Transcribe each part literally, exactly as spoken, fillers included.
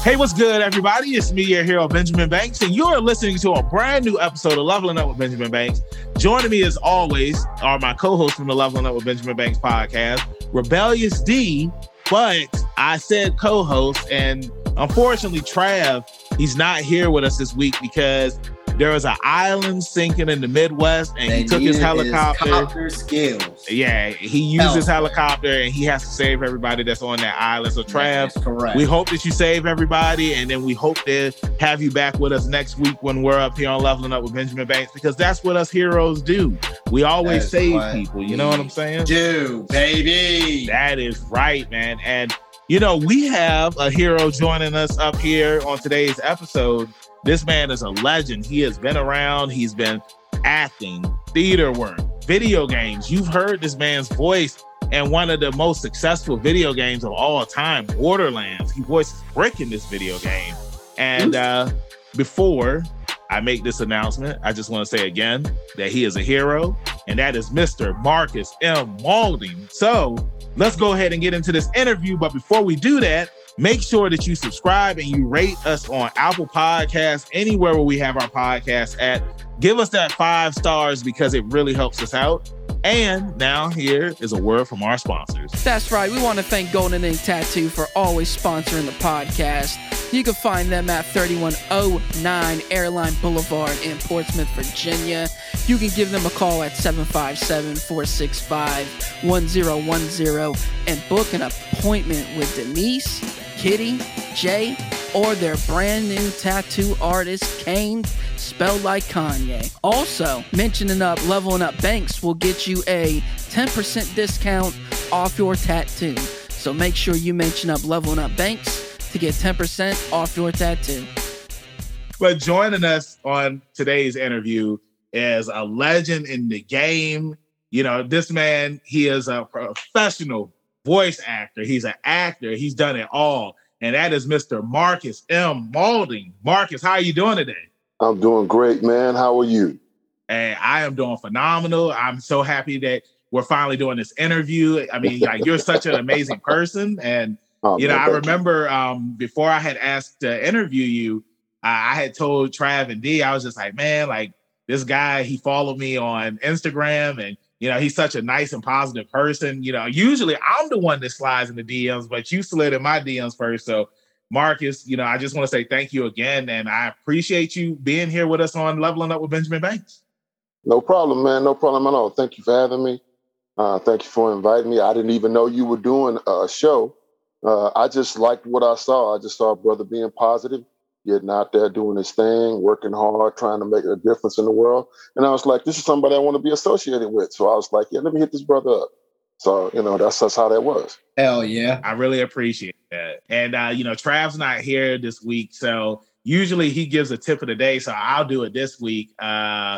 Hey, what's good, everybody? It's me, your hero, Benjamin Banks, and you're listening to a brand new episode of Leveling Up with Benjamin Banks. Joining me, as always, are my co-hosts from the Leveling Up with Benjamin Banks podcast, Rebellious D, but I said co-host, and unfortunately, Trav, he's not here with us this week because there was an island sinking in the Midwest, and they he took his helicopter. His helicopter skills. Yeah, he used Help. his helicopter, and he has to save everybody that's on that island. So, Trav, we hope that you save everybody, and then we hope to have you back with us next week when we're up here on Leveling Up with Benjamin Banks, because that's what us heroes do. We always that's save people. You know what I'm saying? Do, baby. That is right, man. And, you know, we have a hero joining us up here on today's episode. This man is a legend. He has been around. He's been acting, theater work, video games. You've heard this man's voice in one of the most successful video games of all time, Borderlands. He voices Brick in this video game. And uh, before I make this announcement, I just want to say again that he is a hero, and that is Mister Marcus M. Maulding. So let's go ahead and get into this interview. But before we do that, make sure that you subscribe and you rate us on Apple Podcasts, anywhere where we have our podcast at. Give us that five stars because it really helps us out. And now here is a word from our sponsors. That's right. We want to thank Golden Ink Tattoo for always sponsoring the podcast. You can find them at thirty-one oh nine Airline Boulevard in Portsmouth, Virginia. You can give them a call at seven five seven, four six five, one zero one zero and book an appointment with Denise, Kitty, Jay, or their brand new tattoo artist, Kane, spelled like Kanye. Also, mentioning up Leveling Up Banks will get you a ten percent discount off your tattoo. So make sure you mention up Leveling Up Banks to get ten percent off your tattoo. But joining us on today's interview is a legend in the game. You know, this man, he is a professional voice actor. He's an actor. He's done it all. And that is Mister Marcus M. Maulding. Marcus, how are you doing today? I'm doing great, man. How are you? And I am doing phenomenal. I'm so happy that we're finally doing this interview. I mean, like, you're such an amazing person. And, oh, you know, man, I remember um, before I had asked to interview you, uh, I had told Trav and D, I was just like, man, like, this guy, he followed me on Instagram, and you know, he's such a nice and positive person. You know, usually I'm the one that slides in the D Ms, but you slid in my D Ms first. So, Marcus, you know, I just want to say thank you again, and I appreciate you being here with us on Leveling Up with Benjamin Banks. No problem, man. No problem at all. Thank you for having me. Uh, thank you for inviting me. I didn't even know you were doing a show. Uh, I just liked what I saw. I just saw a brother being positive, getting out there, doing his thing, working hard, trying to make a difference in the world. And I was like, this is somebody I want to be associated with. So I was like, yeah, let me hit this brother up. So, you know, that's, that's how that was. Hell yeah. I really appreciate that. And, uh, you know, Trav's not here this week. So usually he gives a tip of the day. So I'll do it this week. Uh,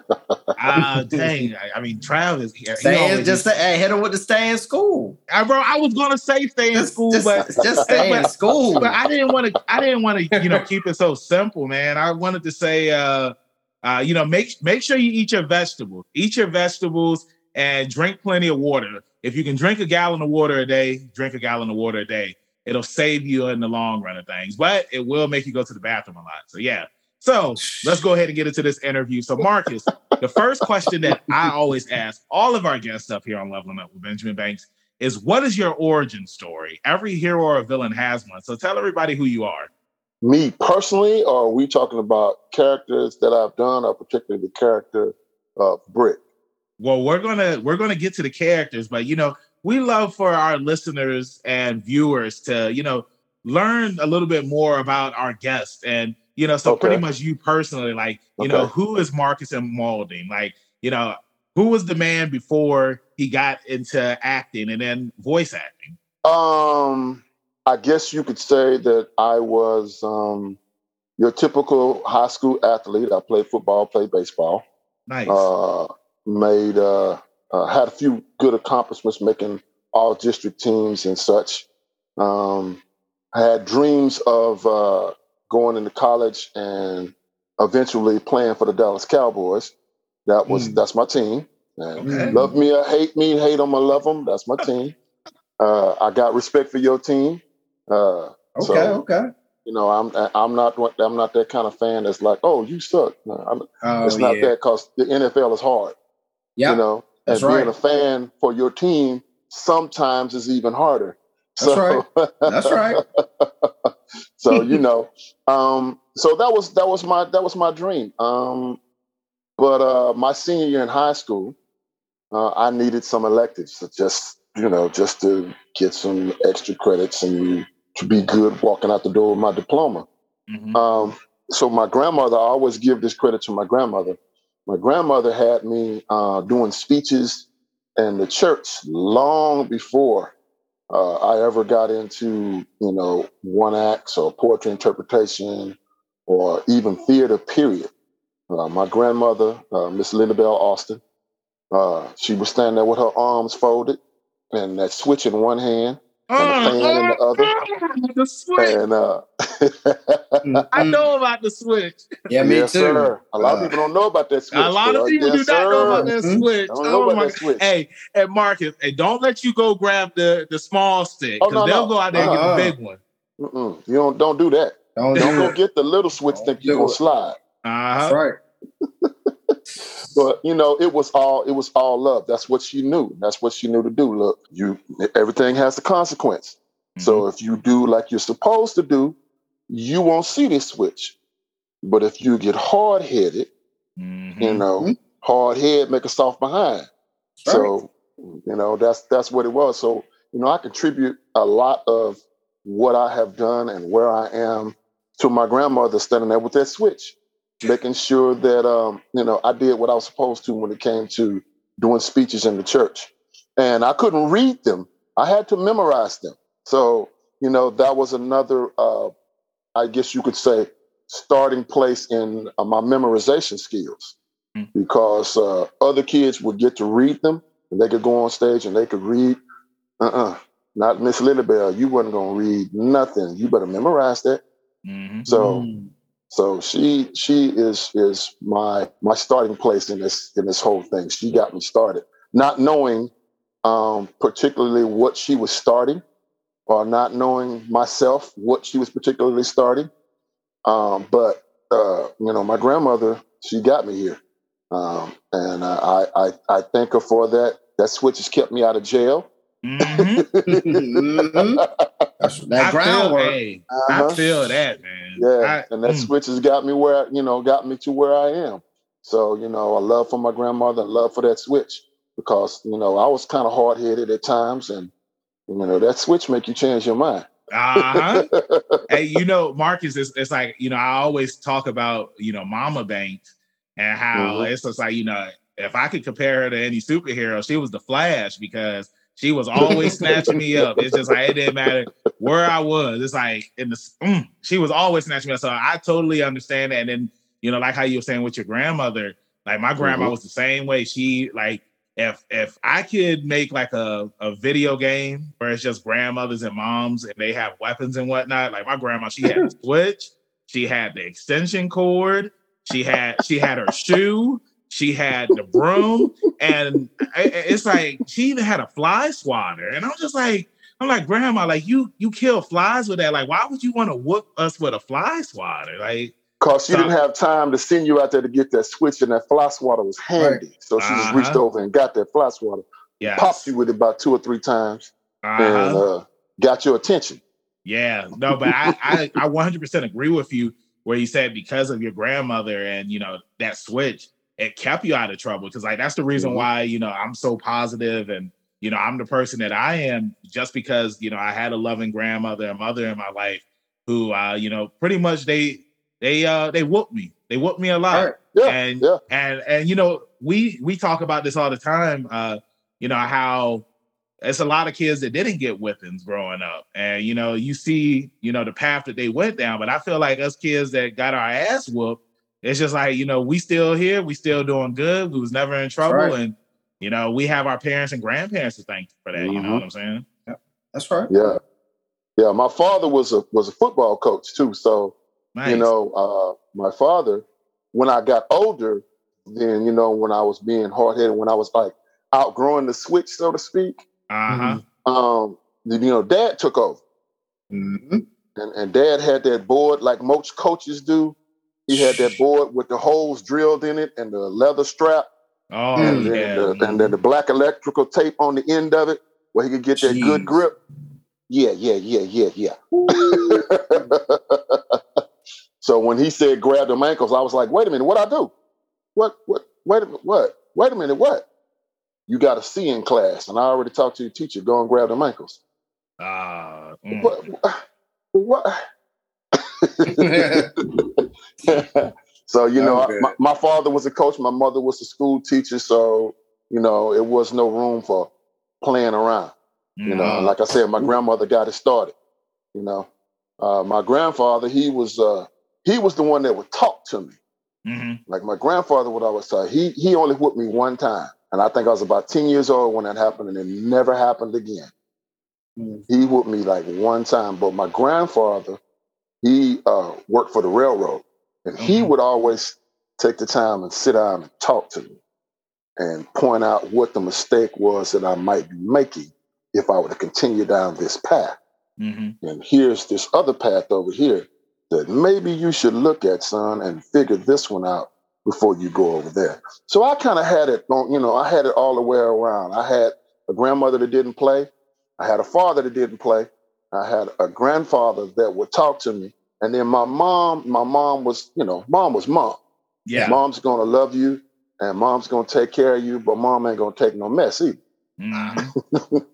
uh, dang. I, I mean, Trav is here. Stay in, just say, hey, hit him with the stay in school. I, bro, I was going to say stay in just, school, just, but just stay but, in school. But I didn't want to, I didn't want to, you know, keep it so simple, man. I wanted to say, uh, uh, you know, make, make sure you eat your vegetables, eat your vegetables and drink plenty of water. If you can drink a gallon of water a day, drink a gallon of water a day. It'll save you in the long run of things, but it will make you go to the bathroom a lot. So yeah. So let's go ahead and get into this interview. So Marcus, the first question that I always ask all of our guests up here on Leveling Up with Benjamin Banks is, what is your origin story? Every hero or villain has one. So tell everybody who you are. Me personally, or are we talking about characters that I've done, or particularly the character of Brick? Well, we're gonna we're gonna get to the characters, but you know, we love for our listeners and viewers to, you know, learn a little bit more about our guest. And, you know, so okay. pretty much you personally, like, you okay. know, who is Marcus M. Maulding? Like, you know, who was the man before he got into acting and then voice acting? Um, I guess you could say that I was um, your typical high school athlete. I played football, played baseball. Nice. Uh, made, uh, uh, had a few good accomplishments making all district teams and such. Um, I had dreams of uh, going into college and eventually playing for the Dallas Cowboys. That was, mm. that's my team. And okay. Love me or hate me, hate them or love them. That's my team. Uh, I got respect for your team. Uh, okay, so, okay. You know, I'm I'm not I'm not that kind of fan that's like, oh, you suck. No, I'm, Oh, it's not yeah. that, because the N F L is hard. Yeah. You know, That's and being right. a fan for your team sometimes is even harder. That's so, right. That's right. so you know, um, so that was that was my that was my dream. Um, but uh, my senior year in high school, uh, I needed some electives, so just you know, just to get some extra credits and to be good walking out the door with my diploma. Mhm. Um, so my grandmother, I always give this credit to my grandmother. My grandmother had me uh, doing speeches in the church long before uh, I ever got into, you know, one acts or poetry interpretation or even theater, period. Uh, my grandmother, uh, Miss Linda Bell Austin, uh, she was standing there with her arms folded and that switch in one hand and the Uh, fan in the other. uh, the switch. And uh, I know about the switch. Yeah, me yes, too. sir. A lot of Uh, people don't know about that switch. A lot of but, uh, people yes, do not know about sir. that Mhm. switch. Don't know Oh about my! that switch. Hey, and Marcus, hey, don't let you go grab the the small stick Oh because no, they'll no. go out there and get the Uh-uh. big one. Mm-mm. You don't don't do that. Don't Don't do go it. get the little switch. Don't Think you're do gonna it. slide. Uh That's huh. right. But you know, it was all it was all love. That's what she knew. That's what she knew to do. Look, you everything has a consequence. So if you do like you're supposed to do, you won't see this switch. But if you get hard headed, Mm-hmm. you know, Mhm. hard head make a soft behind. That's right. So, you know, that's that's what it was. So, you know, I contribute a lot of what I have done and where I am to my grandmother standing there with that switch, making sure that um, you know, I did what I was supposed to when it came to doing speeches in the church. And I couldn't read them. I had to memorize them. So, you know, that was another uh, I guess you could say starting place in uh, my memorization skills, Mm. because uh, other kids would get to read them and they could go on stage and they could read. Uh-uh, not Miss Lilybell. You wasn't gonna read nothing. You better memorize that. Mm-hmm. So, Mm. so she she is is my my starting place in this in this whole thing. She got me started, not knowing um, particularly what she was starting, or not knowing myself what she was particularly starting. Um, but uh, you know, my grandmother, she got me here, um, and uh, I, I I thank her for that. That switch has kept me out of jail. Mm-hmm. Mhm. That's that I feel, groundwork. hey, Uh-huh. I feel that, man. Yeah, I, and that mm, switch has got me where you know got me to where I am. So you know, a love for my grandmother, and love for that switch, because you know I was kind of hard headed at times, and you know that switch make you change your mind. uh-huh. Hey, you know, Marcus, it's, it's like, you know, I always talk about, you know, Mama Banks and how Mhm. it's just like, you know, if I could compare her to any superhero, she was the Flash, because she was always snatching me up. It's just like, it didn't matter where I was. It's like, in the, mm, she was always snatching me up. So I totally understand that. And then, you know, like how you were saying with your grandmother, like my grandma Mhm. was the same way. She, like, if if I could make like a, a video game where it's just grandmothers and moms and they have weapons and whatnot, like my grandma, she had the switch, she had the extension cord, she had she had her shoe, she had the broom, and it- it's like she even had a fly swatter. And I'm just like, I'm like, grandma, like you you kill flies with that. Like, why would you want to whoop us with a fly swatter? Like, Cause she So- didn't have time to send you out there to get that switch, and that fly swatter was handy. So she just reached Uh-huh. over and got that fly swatter, yes. popped you with it about two or three times, and Uh-huh. uh, got your attention. Yeah, no, but I, I, I one hundred percent agree with you where you said because of your grandmother and, you know, that switch, it kept you out of trouble. Because, like, that's the reason Mhm. why, you know, I'm so positive and, you know, I'm the person that I am just because, you know, I had a loving grandmother and mother in my life who, uh, you know, pretty much they, they, uh, they whooped me. They whooped me a lot. Right. Yeah, and, yeah. and, and, you know, we, we talk about this all the time, uh, you know, how it's a lot of kids that didn't get whippings growing up. And, you know, you see, you know, the path that they went down. But I feel like us kids that got our ass whooped, it's just like, you know, we still here. We still doing good. We was never in trouble. right. And, you know, we have our parents and grandparents to thank for that. You know Mhm. what I'm saying? That's right. Yeah, yeah. My father was a was a football coach too. So Nice. you know, uh, my father, when I got older, then you know, when I was being hard headed, when I was like outgrowing the switch, so to speak, Uh-huh. um, then, you know, Dad took over. Mhm. And, and Dad had that board like most coaches do. He had that board with the holes drilled in it and the leather strap. Oh, and, yeah. then the, and then the black electrical tape on the end of it where he could get that Jeez. good grip. Yeah, yeah, yeah, yeah, yeah. So when he said grab them ankles, I was like, wait a minute, what I do? What, what, wait a minute, what? Wait a minute, what? You got a C in class, and I already talked to your teacher. Go and grab them ankles. Ah, mm. What? What? So, you know, Okay. my, my father was a coach. My mother was a school teacher. So, you know, it was no room for playing around. You know, Mm. and like I said, my grandmother got it started. You know, uh, my grandfather, he was uh, he was the one that would talk to me. Mhm. Like my grandfather would always say, he he only whipped me one time. And I think I was about ten years old when that happened, and it never happened again. Mm. He whipped me like one time. But my grandfather, he uh, worked for the railroad, and he Mhm. would always take the time and sit down and talk to me and point out what the mistake was that I might be making if I were to continue down this path. Mhm. And here's this other path over here that maybe you should look at, son, and figure this one out before you go over there. So I kind of had it on, you know, I had it all the way around. I had a grandmother that didn't play. I had a father that didn't play. I had a grandfather that would talk to me. And then my mom, my mom was, you know, mom was mom. Yeah. Mom's going to love you and mom's going to take care of you, but mom ain't going to take no mess either. Mhm.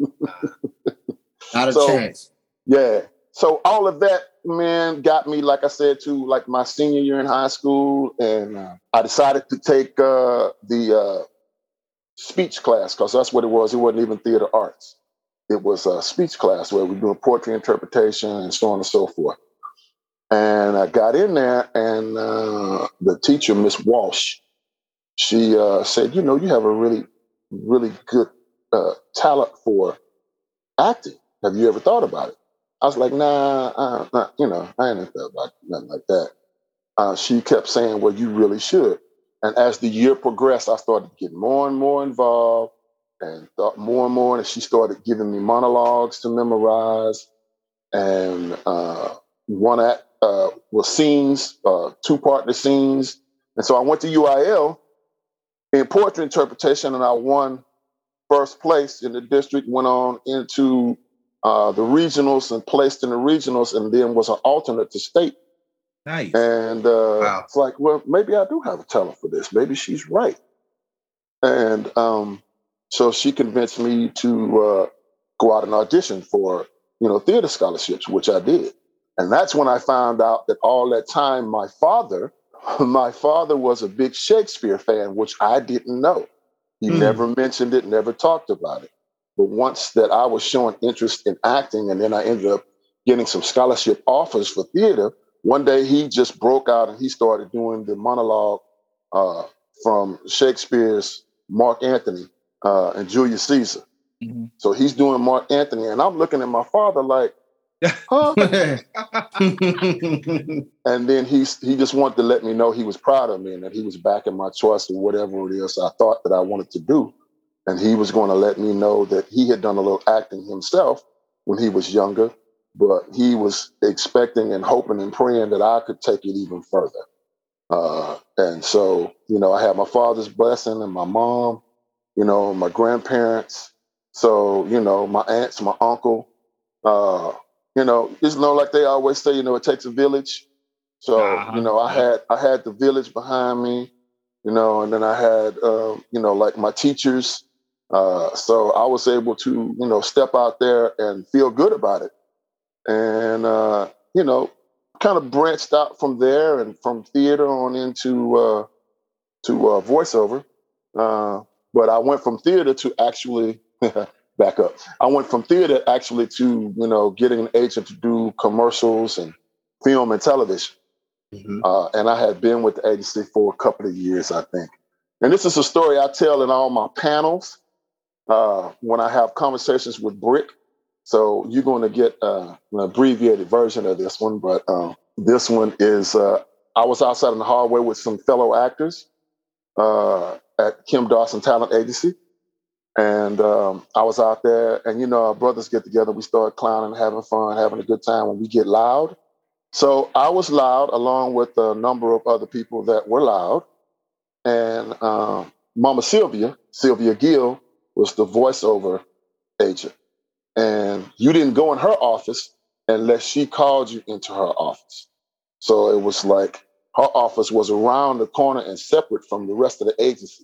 Not a So- chance. Yeah. So all of that, man, got me, like I said, to like my senior year in high school. And uh, I decided to take uh, the uh, speech class because that's what it was. It wasn't even theater arts. It was a speech class where we were doing poetry interpretation and so on and so forth. And I got in there and uh, the teacher, Miss Walsh, she uh, said, you know, you have a really, really good uh, talent for acting. Have you ever thought about it? I was like, nah, uh, nah, you know, I ain't thought about nothing like that. Uh, she kept saying, well, you really should. And as the year progressed, I started getting more and more involved and thought more and more. And she started giving me monologues to memorize. And uh, one act uh, was scenes, uh, two partner scenes. And so I went to U I L in poetry interpretation, and I won first place in the district, went on into uh, the regionals and placed in the regionals, and then was an alternate to state. Nice. And uh, Wow. it's like, well, maybe I do have a talent for this. Maybe she's right. And um, so she convinced me to uh, go out and audition for, you know, theater scholarships, which I did. And that's when I found out that all that time, my father, my father was a big Shakespeare fan, which I didn't know. He Hmm. never mentioned it, never talked about it. But once that I was showing interest in acting, and then I ended up getting some scholarship offers for theater, one day he just broke out and he started doing the monologue uh, from Shakespeare's Mark Antony uh, and Julius Caesar. Mhm. So he's doing Mark Antony, and I'm looking at my father like, huh? And then he he just wanted to let me know he was proud of me and that he was backing my choice or whatever it is I thought that I wanted to do. And he was going to let me know that he had done a little acting himself when he was younger, but he was expecting and hoping and praying that I could take it even further. Uh, and so, you know, I had my father's blessing and my mom, you know, my grandparents. So, you know, my aunts, my uncle, uh, you know, just know, like they always say, you know, it takes a village. So, Uh-huh. you know, I Yeah. had I had the village behind me, you know, and then I had, um, you know, like my teachers. Uh, so I was able to, you know, step out there and feel good about it. And, uh, you know, kind of branched out from there and from theater on into uh, to uh, voiceover. Uh, but I went from theater to actually back up. I went from theater actually to, you know, getting an agent to do commercials and film and television. Mhm. Uh, and I had been with the agency for a couple of years, I think. And this is a story I tell in all my panels uh, when I have conversations with Brick. So you're going to get uh, an abbreviated version of this one, but uh, this one is, uh, I was outside in the hallway with some fellow actors uh, at Kim Dawson Talent Agency. And um, I was out there, and you know, our brothers get together. We start clowning, having fun, having a good time when we get loud. So I was loud, along with a number of other people that were loud. And um, Mama Sylvia, Sylvia Gill, was the voiceover agent. And you didn't go in her office unless she called you into her office. So it was like her office was around the corner and separate from the rest of the agency.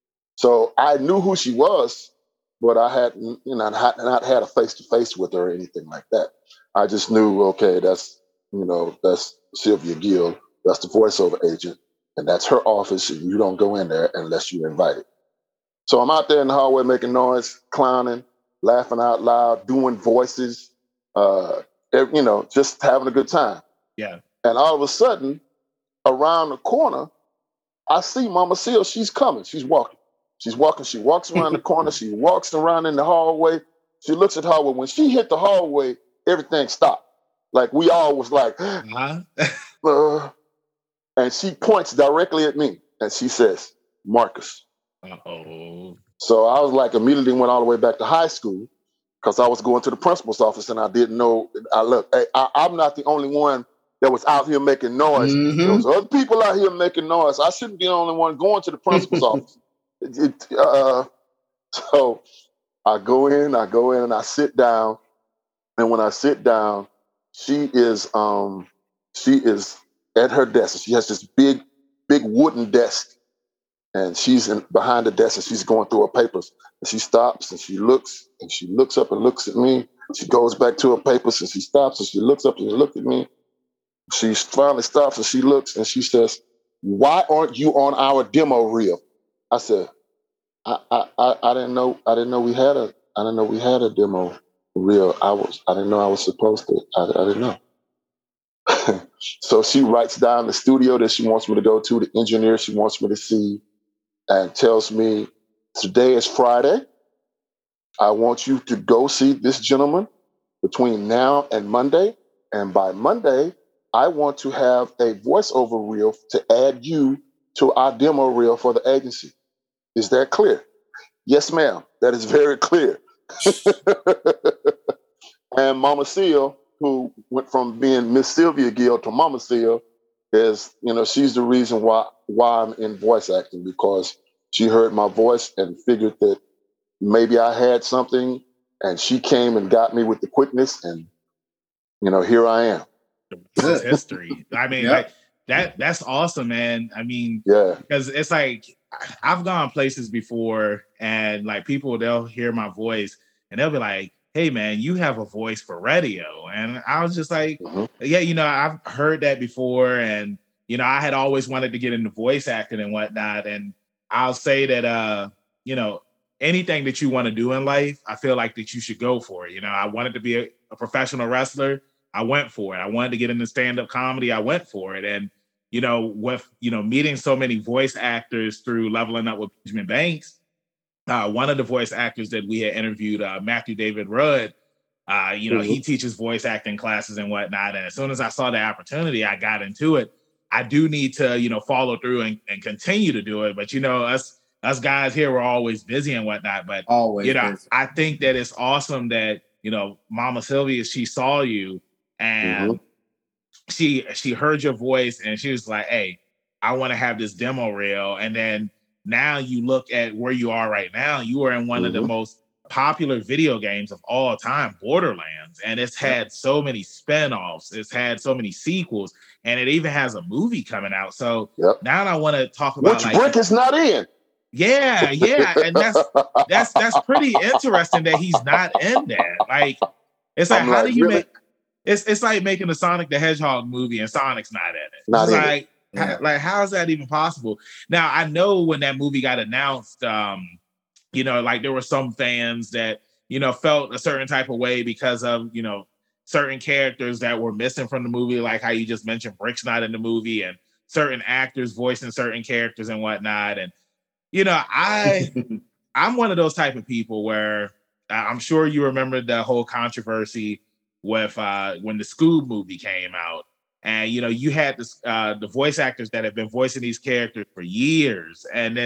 So I knew who she was, but I hadn't, you know, not, not had a face-to-face with her or anything like that. I just knew, okay, that's, you know, that's Sylvia Gill, that's the voiceover agent, and that's her office, and you don't go in there unless you're invited. So I'm out there in the hallway making noise, clowning, laughing out loud, doing voices, uh, you know, just having a good time. Yeah. And all of a sudden, around the corner, I see Mama Seal. She's coming. She's walking. She's walking. She walks around the corner. She walks around in the hallway. She looks at the hallway. When she hit the hallway, everything stopped. Like we all was like, uh-huh. uh, and she points directly at me and she says, Marcus. Uh-oh. So I was like, immediately went all the way back to high school because I was going to the principal's office and I didn't know. I look, hey, I, I'm not the only one that was out here making noise. Mhm. There was other people out here making noise. I shouldn't be the only one going to the principal's office. It, it, uh, so I go in, I go in and I sit down. And when I sit down, she is um, she is at her desk. She has this big, big wooden desk. And she's in, behind the desk and she's going through her papers. And she stops and she looks and she looks up and looks at me. She goes back to her papers and she stops and she looks up and she looks at me. She finally stops and she looks and she says, why aren't you on our demo reel? I said, I, I, I, I didn't know I didn't know we had a I didn't know we had a demo reel. I was I didn't know I was supposed to. I, I didn't know. So she writes down the studio that she wants me to go to, the engineer she wants me to see, and tells me, today is Friday. I want you to go see this gentleman between now and Monday. And by Monday, I want to have a voiceover reel to add you to our demo reel for the agency. Is that clear? Yes, ma'am. That is very clear. And Mama Seal, who went from being Miss Sylvia Gill to Mama Seal, is, you know, she's the reason why why I'm in voice acting, because she heard my voice and figured that maybe I had something, and she came and got me with the quickness, and, you know, here I am. This is history. I mean, Yep. like that that's awesome, man. I mean, Yeah. because it's like I've gone places before and like people, they'll hear my voice and they'll be like, hey man, you have a voice for radio. And I was just like, Mhm. yeah, you know, I've heard that before. And, you know, I had always wanted to get into voice acting and whatnot. And I'll say that, uh, you know, anything that you want to do in life, I feel like that you should go for it. You know, I wanted to be a, a professional wrestler. I went for it. I wanted to get into stand-up comedy. I went for it. And, you know, with, you know, meeting so many voice actors through Leveling Up with Benjamin Banks, uh, one of the voice actors that we had interviewed, uh, Matthew David Rudd, uh, you know, Mhm. he teaches voice acting classes and whatnot. And as soon as I saw the opportunity, I got into it. I do need to, you know, follow through and, and continue to do it. But, you know, us, us guys here, we're always busy and whatnot. But, Always. you know, busy. I think that it's awesome that, you know, Mama Sylvia, she saw you and she she heard your voice and she was like, hey, I want to have this demo reel. And then now you look at where you are right now. You are in one of the Mhm. most popular video games of all time, Borderlands. And it's had so many spinoffs. It's had so many sequels. And it even has a movie coming out. So Yep. now I want to talk about Which like, Brick is not in. yeah, yeah. And that's that's that's pretty interesting that he's not in that. Like, it's like, I'm how like, do you really? make it's it's like making a Sonic the Hedgehog movie and Sonic's not in it. Not It's in it. like, Yeah. how, like how is that even possible? Now I know when that movie got announced, um, you know, like there were some fans that, you know, felt a certain type of way because of, you know, certain characters that were missing from the movie, like how you just mentioned Brick's not in the movie and certain actors voicing certain characters and whatnot. And, you know, I I'm one of those type of people where uh, I'm sure you remember the whole controversy with uh, when the Scoob movie came out, and you know you had this uh, the voice actors that have been voicing these characters for years, and then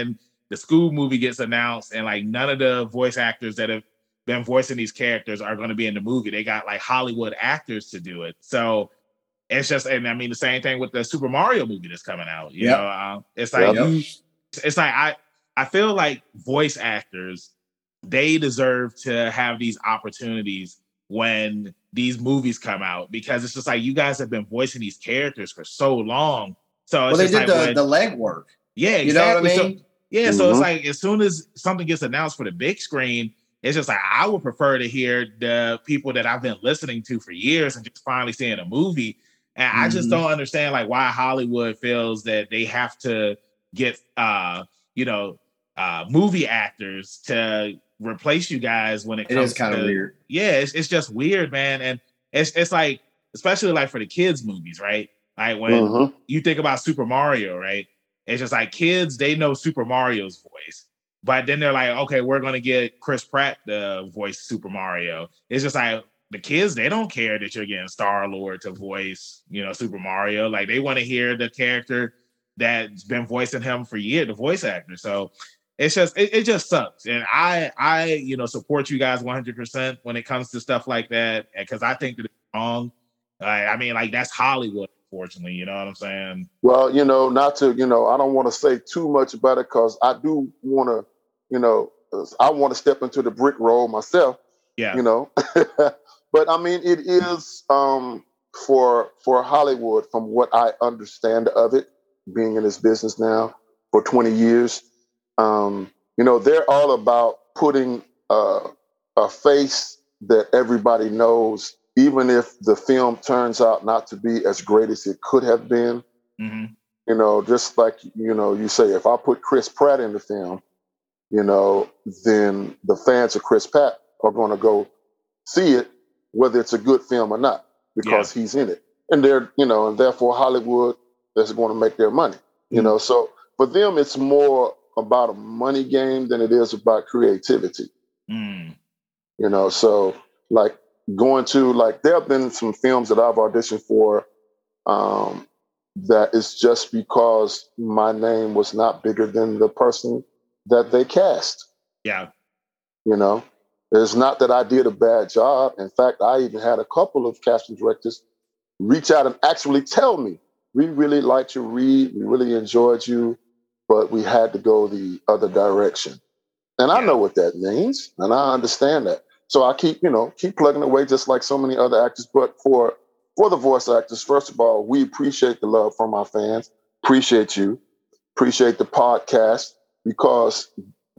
the Scoob movie gets announced, and like none of the voice actors that have been voicing these characters are going to be in the movie. They got like Hollywood actors to do it. So it's just, and I mean, the same thing with the Super Mario movie that's coming out. You Yep. know, uh, it's like Yep. you, it's like I, I feel like voice actors, they deserve to have these opportunities when these movies come out, because it's just like you guys have been voicing these characters for so long. So it's Well, they just did like the, when, the legwork. yeah, exactly. You know what I mean? So, yeah, so it's Mhm. like as soon as something gets announced for the big screen, it's just like I would prefer to hear the people that I've been listening to for years and just finally seeing a movie. And I just Mhm. don't understand like why Hollywood feels that they have to get uh, you know, uh movie actors to replace you guys when it It comes is kind to of weird. yeah, it's it's just weird, man. And it's it's like, especially like for the kids' movies, right? Like when Mhm. you think about Super Mario, right? It's just like kids, they know Super Mario's voice. But then they're like, okay, we're gonna get Chris Pratt to voice Super Mario. It's just like the kids, they don't care that you're getting Star-Lord to voice, you know, Super Mario. Like they want to hear the character that's been voicing him for years, the voice actor. So it's just it, it just sucks. And I I you know support you guys one hundred percent when it comes to stuff like that, because I think that it's wrong. Uh, I mean, like that's Hollywood, unfortunately. You know what I'm saying? Well, you know, not to, you know, I don't want to say too much about it because I do want to, you know, I want to step into the brick roll myself, Yeah. you know. But I mean, it is um, for for Hollywood, from what I understand of it, being in this business now for twenty years, um, you know, they're all about putting uh, a face that everybody knows, even if the film turns out not to be as great as it could have been. Mm-hmm. You know, just like, you know, you say, if I put Chris Pratt in the film, you know, then the fans of Chris Pratt are going to go see it, whether it's a good film or not, because he's in it. And they're, you know, and therefore Hollywood is going to make their money, you know. So for them, it's more about a money game than it is about creativity, Mm. you know. So like going to, like, there have been some films that I've auditioned for um, that is just because my name was not bigger than the person that they cast. Yeah. You know, it's not that I did a bad job. In fact, I even had a couple of casting directors reach out and actually tell me, we really liked your read, we really enjoyed you, but we had to go the other direction. And I Yeah. know what that means, and I understand that. So I keep, you know, keep plugging away just like so many other actors. But for for the voice actors, first of all, we appreciate the love from our fans. Appreciate you. Appreciate the podcast, because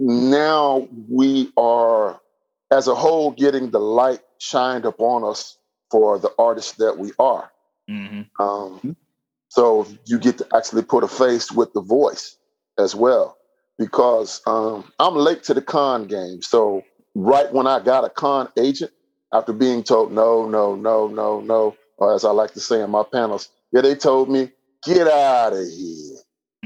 now we are, as a whole, getting the light shined upon us for the artists that we are. Mm-hmm. Um, so you get to actually put a face with the voice as well, because um, I'm late to the con game. So right when I got a con agent, after being told no, no, no, no, no, or as I like to say in my panels, yeah, they told me, get out of here.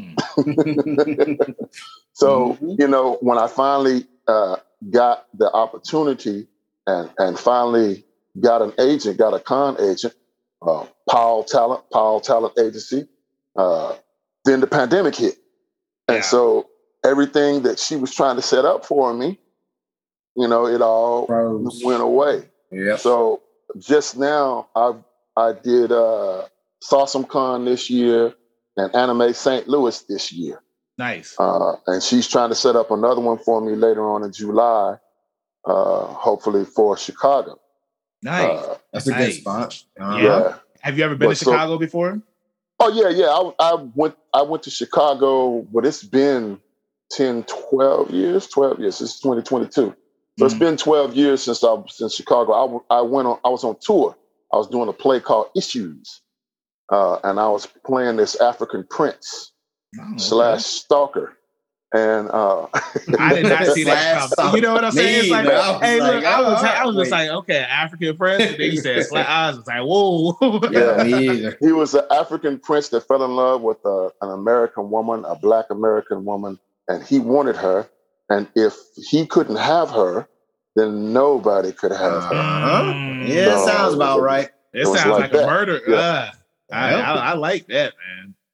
So, Mhm. you know, when I finally uh, got the opportunity and, and finally got an agent, got a con agent, uh, Powell Talent, Powell Talent Agency, uh, then the pandemic hit. And Yeah. so everything that she was trying to set up for me, you know, it all Froze. went away. Yep. So just now, I I did uh, Sawsome Con this year and Anime Saint Louis this year. Nice. Uh, and she's trying to set up another one for me later on in July, uh, hopefully for Chicago. Nice. Uh, That's a good Nice. spot. Uh-huh. yeah. Have you ever been but to so- Chicago before? Oh yeah, yeah. I, I went. I went to Chicago, but it's been ten, twelve years. twelve years. It's twenty twenty-two. So it's Mhm. been twelve years since I was in Chicago. I, w- I went on. I was on tour. I was doing a play called Issues, uh, and I was playing this African prince Oh, okay. slash stalker. And uh, I did not see that Slash coming. You know what I'm saying? It's Me like, either. I was hey, like, look, I was, I was just wait. like, okay, African prince. And then you said, sla- I was just like, whoa. Yeah, me either. he was an African prince that fell in love with uh, an American woman, a Black American woman, and he wanted her. And if he couldn't have her, then nobody could have her. Uh-huh. Mm. Yeah, No. sounds about right. It It was sounds like like, a that. murder. Yeah. Uh, I, Yep. I, I like that, man.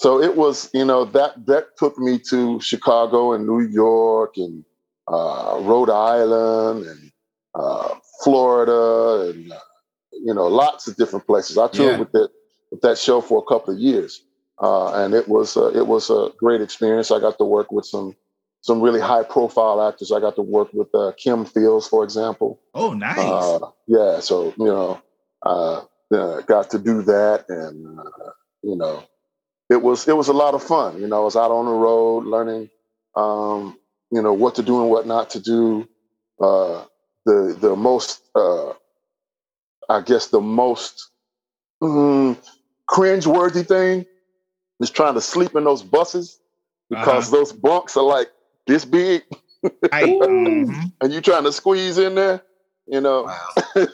so it was, you know, that that took me to Chicago and New York and uh, Rhode Island and uh, Florida and uh, you know, lots of different places. I toured Yeah. with that with that show for a couple of years, uh, and it was uh, it was a great experience. I got to work with some some really high profile actors. I got to work with uh, Kim Fields, for example. Oh, nice. Uh, yeah, so you know, uh, uh, got to do that, and uh, you know, it was it was a lot of fun. You know, I was out on the road learning, um, you know, what to do and what not to do. Uh, the the most, uh, I guess, the most mm, cringe-worthy thing is trying to sleep in those buses because Uh-huh. those bunks are like this big, I, mhm. and you trying to squeeze in there. You know. Wow.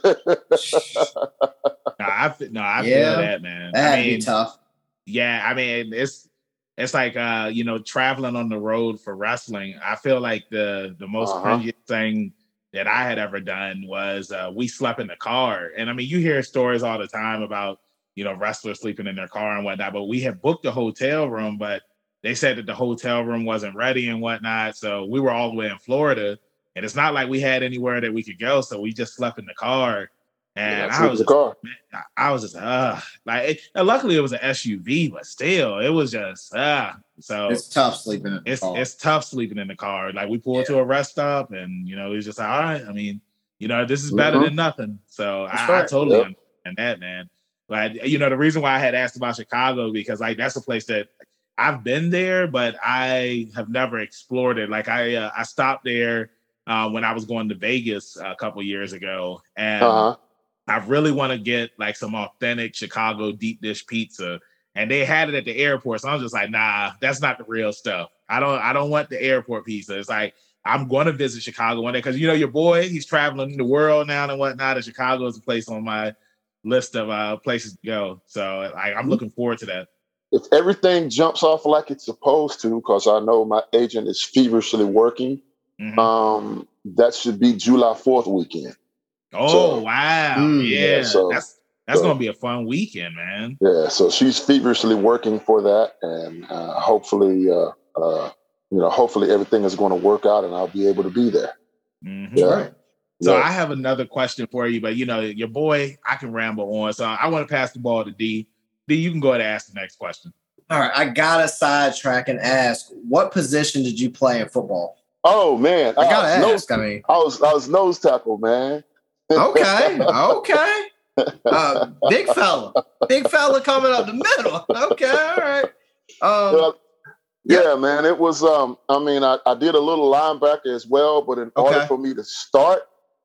No, I fe- no, I Yeah. feel that, man. That had I to mean, be tough. yeah, I mean, it's it's like uh, you know, traveling on the road for wrestling. I feel like the the most Uh-huh. cringy thing that I had ever done was uh, we slept in the car, and I mean, you hear stories all the time about you know wrestlers sleeping in their car and whatnot. But we had booked a hotel room, but they said that the hotel room wasn't ready and whatnot. So we were all the way in Florida, and it's not like we had anywhere that we could go. So we just slept in the car, and Yeah, I sleep in was the just car. I was just uh like it, and luckily it was an S U V, but still it was just uh so It's tough sleeping in the it's car. it's tough sleeping in the car. Like we pulled to a rest stop and you know, it was just like, all right, I mean, you know, this is better Mhm. than nothing. So That's I, I right. totally Yep. understand that, man. Like, you know, the reason why I had asked about Chicago because like that's a place that I've been there, but I have never explored it. Like I uh, I stopped there uh, when I was going to Vegas a couple years ago, and Uh-huh. I really want to get like some authentic Chicago deep dish pizza. And they had it at the airport. So I'm just like, nah, that's not the real stuff. I don't I don't want the airport pizza. It's like I'm going to visit Chicago one day because you know your boy, he's traveling the world now and whatnot. And Chicago is a place on my list of uh, places to go. So like, I'm looking forward to that. If everything jumps off like it's supposed to, because I know my agent is feverishly working, Mhm. um, that should be July fourth weekend. Oh so- wow, Mm, yeah, yeah, so- that's that's so- gonna be a fun weekend, man. Yeah, so she's feverishly working for that, and uh, hopefully, uh, uh, you know, hopefully everything is going to work out, and I'll be able to be there. Mhm. Yeah. Right. So Yeah. I have another question for you, but you know, your boy, I can ramble on. So I want to pass the ball to D. D, you can go ahead and ask the next question. All right. I got to sidetrack and ask, what position did you play in football? Oh man, I got to was nose, ask. I mean, I was I was nose tackle, man. okay. Okay. Uh, big fella. Big fella coming up the middle. Okay. All right. Um, Well, yeah, man. It was. Um, I mean, I, I did a little linebacker as well, but in order Okay. for me to start,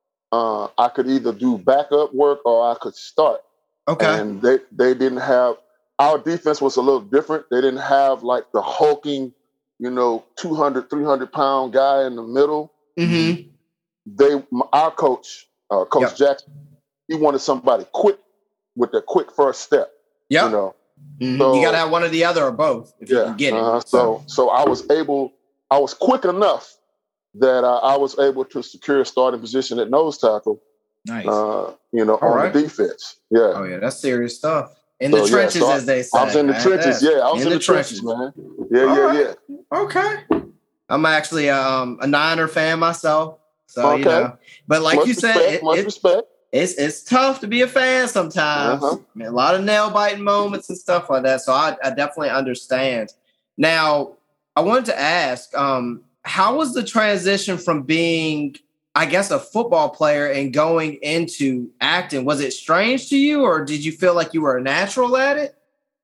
uh, I could either do backup work or I could start. okay. And they they didn't have our defense was a little different. They didn't have like the hulking, you know, two hundred, three hundred pound guy in the middle. Mm-hmm. They our coach, uh, Coach Yep. Jackson, he wanted somebody quick with the quick first step. Yep. You know. Mhm. So- you got to have one or the other or both if you Yeah. can get it. uh-huh. So so I was able, I was quick enough that uh, I was able to secure a starting position at nose tackle. Nice. Uh, you know, All on right. the defense. Yeah. Oh, yeah. That's serious stuff. In So, the yeah, trenches, so I- as they say. I was in the man. trenches. Yeah, I was in, the, trenches, man. Yeah, All yeah, right. yeah. Okay. I'm actually um, a Niner fan myself. So, you Okay. know. But like much you respect, said, it, much it, respect. it's it's tough to be a fan sometimes. Uh-huh. I mean, a lot of nail biting moments and stuff like that. So I, I definitely understand. Now, I wanted to ask, um, how was the transition from being, I guess, a football player and going into acting? Was it strange to you, or did you feel like you were a natural at it?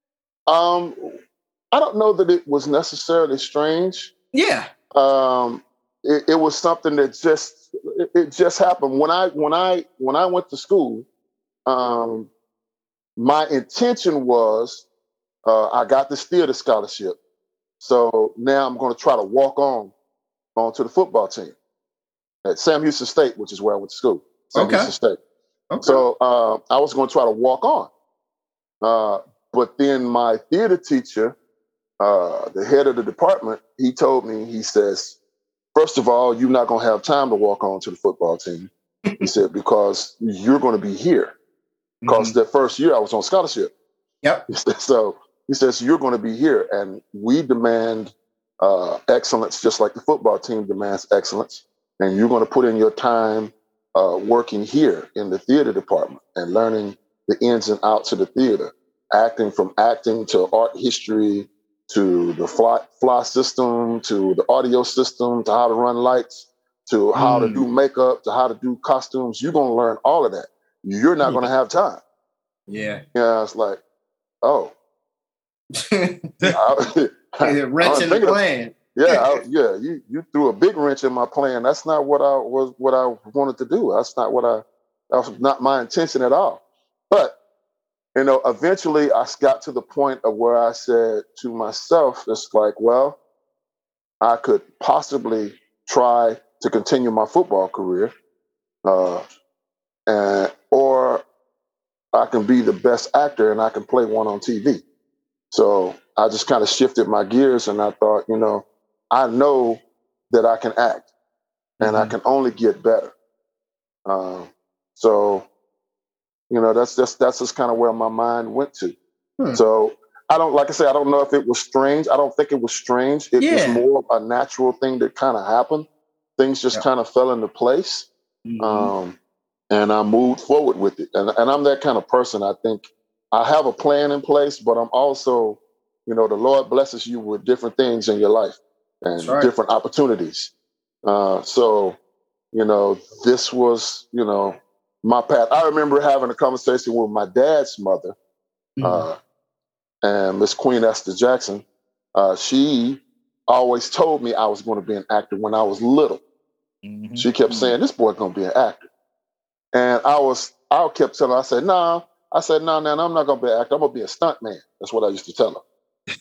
Um, I don't know that it was necessarily strange. Yeah. Um, it, it was something that just it, it just happened when I when I when I went to school. Um, my intention was uh, I got this theater scholarship, so now I'm going to try to walk on onto the football team at Sam Houston State, which is where I went to school. Sam Okay. Houston State. Okay. So uh, I was going to try to walk on. Uh, but then my theater teacher, uh, the head of the department, he told me, he says, first of all, you're not going to have time to walk on to the football team. He said, because you're going to be here. Because Mm-hmm. that first year I was on scholarship. Yep. So He says, you're going to be here. And we demand uh, excellence, just like the football team demands excellence. And you're going to put in your time uh, working here in the theater department and learning the ins and outs of the theater, acting from acting to art history, to the fly, fly system, to the audio system, to how to run lights, to how Mm. to do makeup, to how to do costumes. You're going to learn all of that. You're not going to have time. Yeah. Yeah, it's like, oh. I, I Wrench was in the thinking of- plan. yeah, I, yeah. You you threw a big wrench in my plan. That's not what I was. What I wanted to do. That's not what I. That was not my intention at all. But you know, eventually, I got to the point of where I said to myself, "It's like, well, I could possibly try to continue my football career, uh, and or I can be the best actor and I can play one on T V." So I just kind of shifted my gears, and I thought, you know, I know that I can act, and I Mhm. can only get better. Um, so, you know, that's just that's just kind of where my mind went to. Hmm. So I don't, like I said, I don't know if it was strange. I don't think it was strange. It was Yeah. more of a natural thing that kind of happened. Things just Yep. kind of fell into place, Mhm. um, and I moved forward with it. And and I'm that kind of person. I think I have a plan in place, but I'm also, you know, the Lord blesses you with different things in your life and That's right. different opportunities. Uh, so, you know, this was, you know, my path. I remember having a conversation with my dad's mother, Mhm. uh, and Miss Queen Esther Jackson. Uh, she always told me I was going to be an actor when I was little. Mhm. She kept saying, "This boy's going to be an actor," and I was, I kept telling her, I said, "No." I said, no, no, no, I'm not going to be an actor. I'm going to be a stunt man. That's what I used to tell her.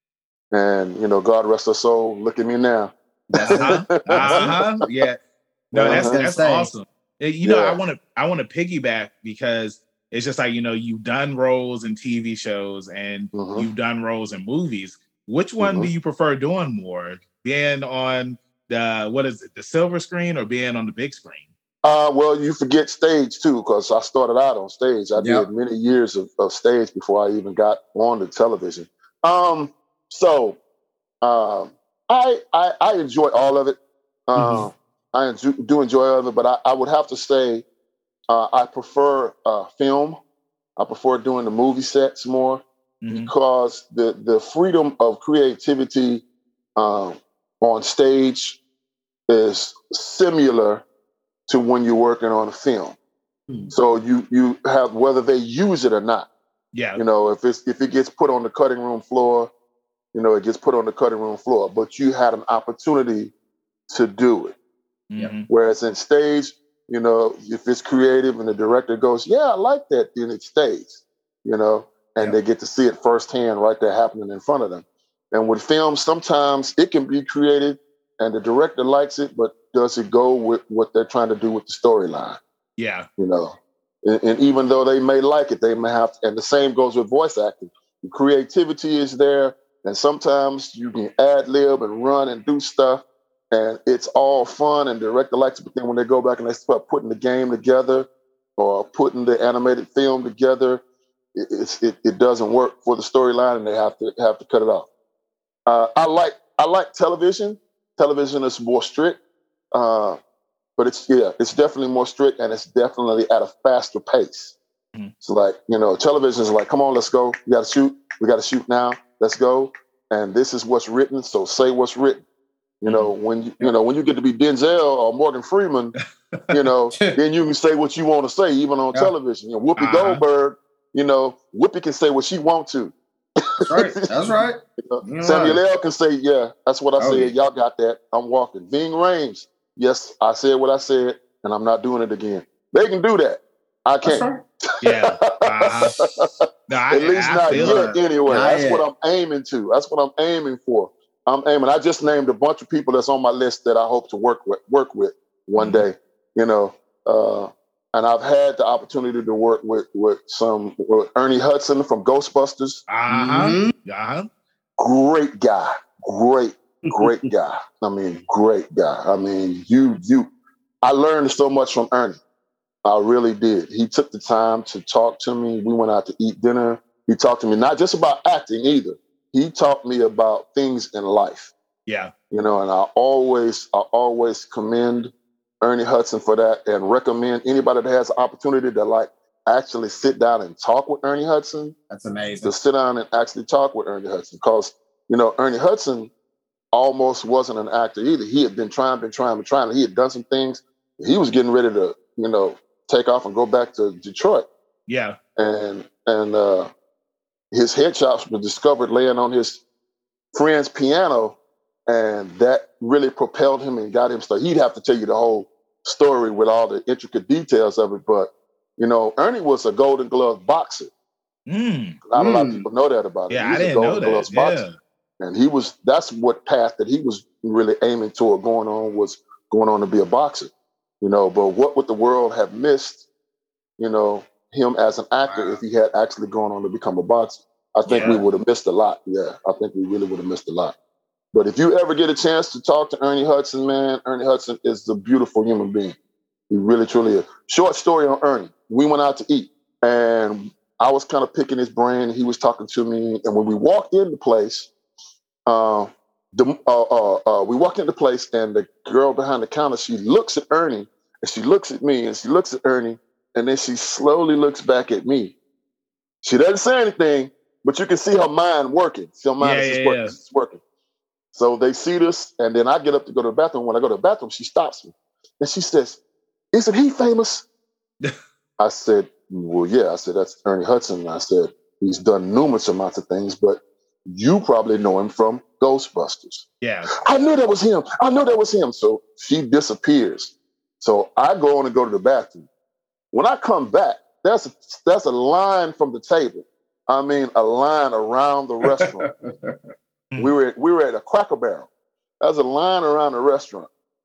And, you know, God rest her soul. Look at me now. Uh-huh. Uh-huh. Yeah. No, that's Uh-huh. that's Insane. awesome. Uh, You know, Yeah. I want to I want to piggyback because it's just like, you know, you've done roles in T V shows and Mhm. you've done roles in movies. Which one Mhm. do you prefer doing more? Being on the what is it, the silver screen or being on the big screen? Uh, well, you forget stage too, because I started out on stage. I Yep. did many years of, of stage before I even got on the television. Um, so um, I, I I enjoy all of it. Uh, Mhm. I enjoy, do enjoy all of it, but I, I would have to say uh, I prefer uh, film. I prefer doing the movie sets more Mhm. because the the freedom of creativity um, on stage is similar to when you're working on a film. Hmm. So you you have, whether they use it or not. Yeah. You know, if it's if it gets put on the cutting room floor, you know, it gets put on the cutting room floor. But you had an opportunity to do it. Mhm. Whereas in stage, you know, if it's creative and the director goes, "Yeah, I like that," then it stays. You know, and Yep. they get to see it firsthand right there happening in front of them. And with film, sometimes it can be creative and the director likes it, but does it go with what they're trying to do with the storyline? Yeah. You know, and, and even though they may like it, they may have to, and the same goes with voice acting. The creativity is there, and sometimes you can ad lib and run and do stuff, and it's all fun, and the director likes it. But then when they go back and they start putting the game together or putting the animated film together, it, it's, it, it doesn't work for the storyline, and they have to have to cut it off. Uh, I like I like television. Television is more strict. Uh, but it's, yeah, it's definitely more strict, and it's definitely at a faster pace. Mhm. So like, you know, television is like, come on, let's go. We got to shoot. We got to shoot now. Let's go. And this is what's written. So say what's written. You know, when you, you know, when you get to be Denzel or Morgan Freeman, you know, then you can say what you want to say, even on Yeah. television. You know, Whoopi Uh-huh. Goldberg, you know, Whoopi can say what she wants to. That's right. That's right. You know, You're Samuel right. L. can say, yeah, that's what I Oh, said. yeah. Y'all got that. I'm walking. Ving Rhames, yes, I said what I said, and I'm not doing it again. They can do that. I That's can't. right. Yeah. Uh-huh. No, I, At least I not feel yet, it. anyway. Not That's yet. what I'm aiming to. That's what I'm aiming for. I'm aiming. I just named a bunch of people that's on my list that I hope to work with, work with one Mhm. day. You know, uh, and I've had the opportunity to work with with some with Ernie Hudson from Ghostbusters. Uh-huh. Mhm. Uh-huh. Great guy, great, great guy. I mean, great guy. I mean, you, you. I learned so much from Ernie. I really did. He took the time to talk to me. We went out to eat dinner He talked to me not just about acting either. He taught me about things in life. Yeah. You know, and I always, I always commend Ernie Hudson for that, and recommend anybody that has the opportunity to like actually sit down and talk with Ernie Hudson. That's amazing. To sit down and actually talk with Ernie Hudson, because you know Ernie Hudson almost wasn't an actor either. He had been trying, been trying, been trying. He had done some things. He was getting ready to, you know, take off and go back to Detroit. Yeah. And and uh, his headshots were discovered laying on his friend's piano, and that really propelled him and got him started. He'd have to tell you the whole story with all the intricate details of it, but you know, Ernie was a Golden Glove boxer. Mm. Not a lot of Mm. people know that about him. Yeah, He's I didn't a Golden know that. Gloves Yeah. boxer. And he was, that's what path that he was really aiming toward going on, was going on to be a boxer. You know, but what would the world have missed, you know, him as an actor Wow. if he had actually gone on to become a boxer? I think we Yeah. would have missed a lot. Yeah, I think we really would have missed a lot. But if you ever get a chance to talk to Ernie Hudson, man, Ernie Hudson is a beautiful human being. He really, truly is. Short story on Ernie. We went out to eat, and I was kind of picking his brain. He was talking to me, and when we walked in the place, uh, the, uh, uh, uh, we walked in the place, and the girl behind the counter, she looks at Ernie, and she looks at me, and she looks at Ernie, and then she slowly looks back at me. She doesn't say anything, but you can see her mind working. See her mind Yeah, is just yeah, working. yeah. It's working. So they see this, and then I get up to go to the bathroom. When I go to the bathroom, she stops me, and she says, "Isn't he famous?" I said, "Well, yeah." I said, "That's Ernie Hudson." And I said, "He's done numerous amounts of things, but you probably know him from Ghostbusters." Yeah. I knew that was him. I knew that was him. So she disappears. So I go on and go to the bathroom. When I come back, there's a, there's a line from the table. I mean, a line around the restaurant. we were we were at a Cracker Barrel. There's a line around the restaurant,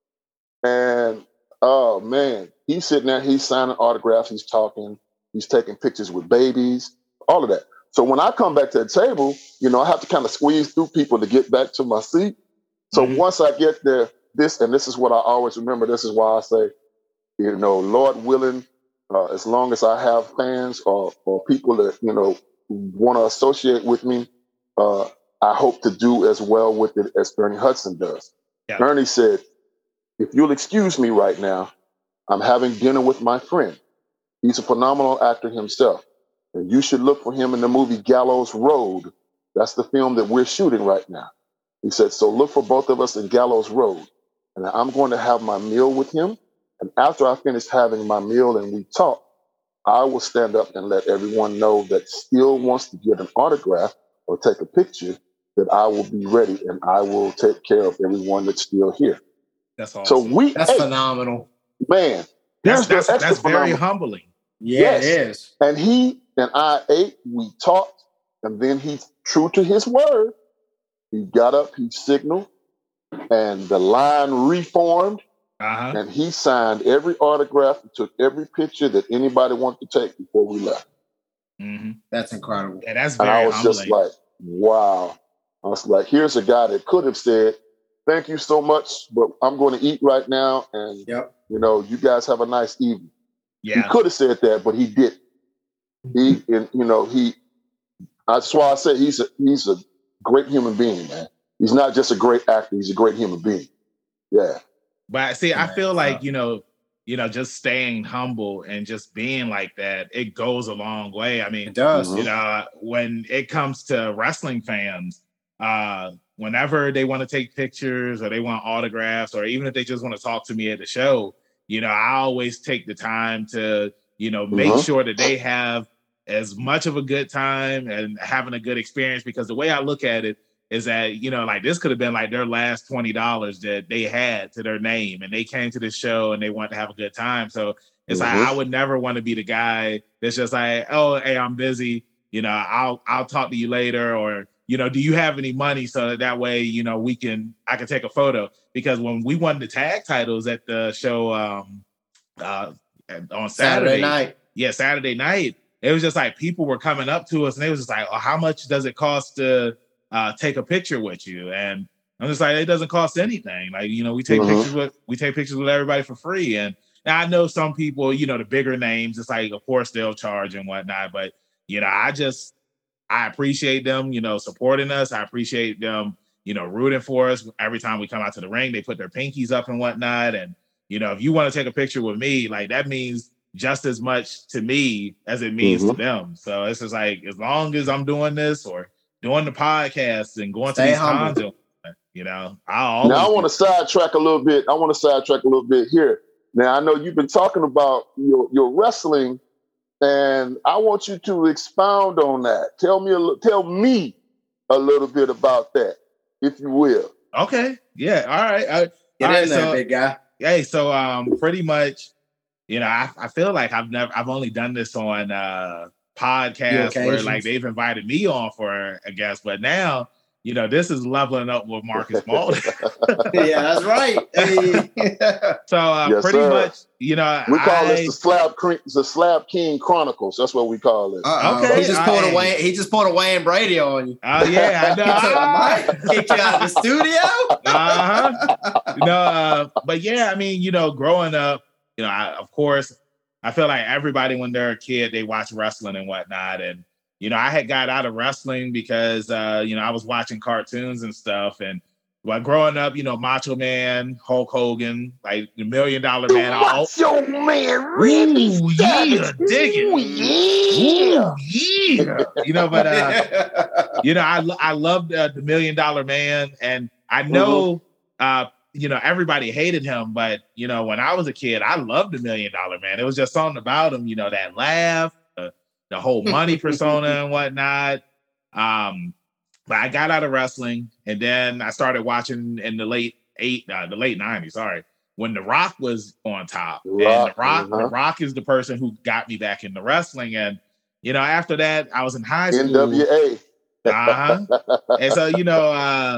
and oh man, he's sitting there. He's signing autographs. He's talking. He's taking pictures with babies. All of that. So when I come back to the table, you know, I have to kind of squeeze through people to get back to my seat. So Mhm. once I get there, this and this is what I always remember. This is why I say, you know, Lord willing, uh, as long as I have fans or or people that you know want to associate with me, uh, I hope to do as well with it as Ernie Hudson does. Yeah. Ernie said, "If you'll excuse me right now, I'm having dinner with my friend. He's a phenomenal actor himself. And you should look for him in the movie Gallows Road. That's the film that we're shooting right now." He said, "So look for both of us in Gallows Road. And I'm going to have my meal with him. And after I finish having my meal and we talk, I will stand up and let everyone know that still wants to get an autograph or take a picture, that I will be ready and I will take care of everyone that's still here." That's awesome. So we That's ate, phenomenal. man. that's Here's the that's, extra that's very phenomenal. humbling. Yeah, Yes. it is. And he and I ate, we talked, and then he's true to his word. He got up, he signaled, and the line reformed, Uh-huh. and he signed every autograph and took every picture that anybody wanted to take before we left. hmm That's incredible. Yeah, that's And very I was humbling. just like, wow. I was like, here's a guy that could have said, "Thank you so much, but I'm going to eat right now, and Yep. you know, you guys have a nice evening." He yeah. could have said that, but he didn't. He, and you know, he. That's why I say he's a he's a great human being, man. He's not just a great actor; he's a great human being. Yeah, But see, I Yeah, feel like, uh, you know, you know, just staying humble and just being like that, it goes a long way. I mean, It does. Mhm. you know, when it comes to wrestling fans, uh, whenever they want to take pictures or they want autographs, or even if they just want to talk to me at the show, you know, I always take the time to, you know, make Mhm. sure that they have as much of a good time and having a good experience, because the way I look at it is that, you know, like this could have been like their last twenty dollars that they had to their name, and they came to this show and they wanted to have a good time. So it's like, Mhm. I would never want to be the guy that's just like, "Oh, hey, I'm busy. You know, I'll, I'll talk to you later." Or, you know, "Do you have any money?" So that, that way, you know, we can, I can take a photo. Because when we won the tag titles at the show, um, uh, on Saturday, Saturday night. yeah, Saturday night, it was just like people were coming up to us and they was just like, "Oh, how much does it cost to uh, take a picture with you?" And I'm just like, it doesn't cost anything. Like, you know, we take Mhm. pictures with we take pictures with everybody for free. And, and I know some people, you know, the bigger names, it's like, of course they'll charge and whatnot. But, you know, I just I appreciate them, you know, supporting us. I appreciate them, you know, rooting for us every time we come out to the ring. They put their pinkies up and whatnot. And, you know, if you want to take a picture with me, like that means just as much to me as it means Mhm. to them. So it's just like, as long as I'm doing this or doing the podcast and going Stay to these humble. cons, you know, I'll always. Now I want to sidetrack a little bit. I want to sidetrack a little bit here. Now I know you've been talking about your your wrestling, and I want you to expound on that. Tell me a li- tell me a little bit about that, if you will. Okay. Yeah. All right. I, Get all in right, there, so- big guy. Hey, so um, pretty much, you know, I, I feel like I've never, I've only done this on uh podcasts Few where occasions. like they've invited me on for a guest, but now, you know, this is leveling up with Marcus Malden. Yeah, that's right. Hey. So uh, Yes, pretty sir. much, you know, We call I, this the Slab Cre- the Slab King Chronicles. That's what we call it. Uh-oh. Okay, He just pulled I- a Wayne. He just pulled a Wayne Brady on you. oh yeah, I He took the know. mic, kicked you out of the studio. Uh-huh. No, uh, but yeah, I mean, you know, growing up, you know, I, of course, I feel like everybody when they're a kid, they watch wrestling and whatnot. And, you know, I had got out of wrestling because, uh, you know, I was watching cartoons and stuff. And while growing up, you know, Macho Man, Hulk Hogan, like the Million Dollar Man. I al- Macho Man, Randy Ooh, Savage. yeah, dig it. Ooh, yeah. Ooh, yeah. You know, but, uh, you know, I lo- I loved uh, the Million Dollar Man, and I know, uh, you know, everybody hated him, but you know, when I was a kid, I loved the Million Dollar Man. It was just something about him, you know, that laugh, uh, the whole money persona and whatnot. Um, but I got out of wrestling, and then I started watching in the late eight, uh, the late nineties. Sorry, when The Rock was on top, and The Rock, Rock, The uh-huh. Rock is the person who got me back into wrestling, and you know, after that, I was in high school. N W A. Uh-huh. And so, you know, uh,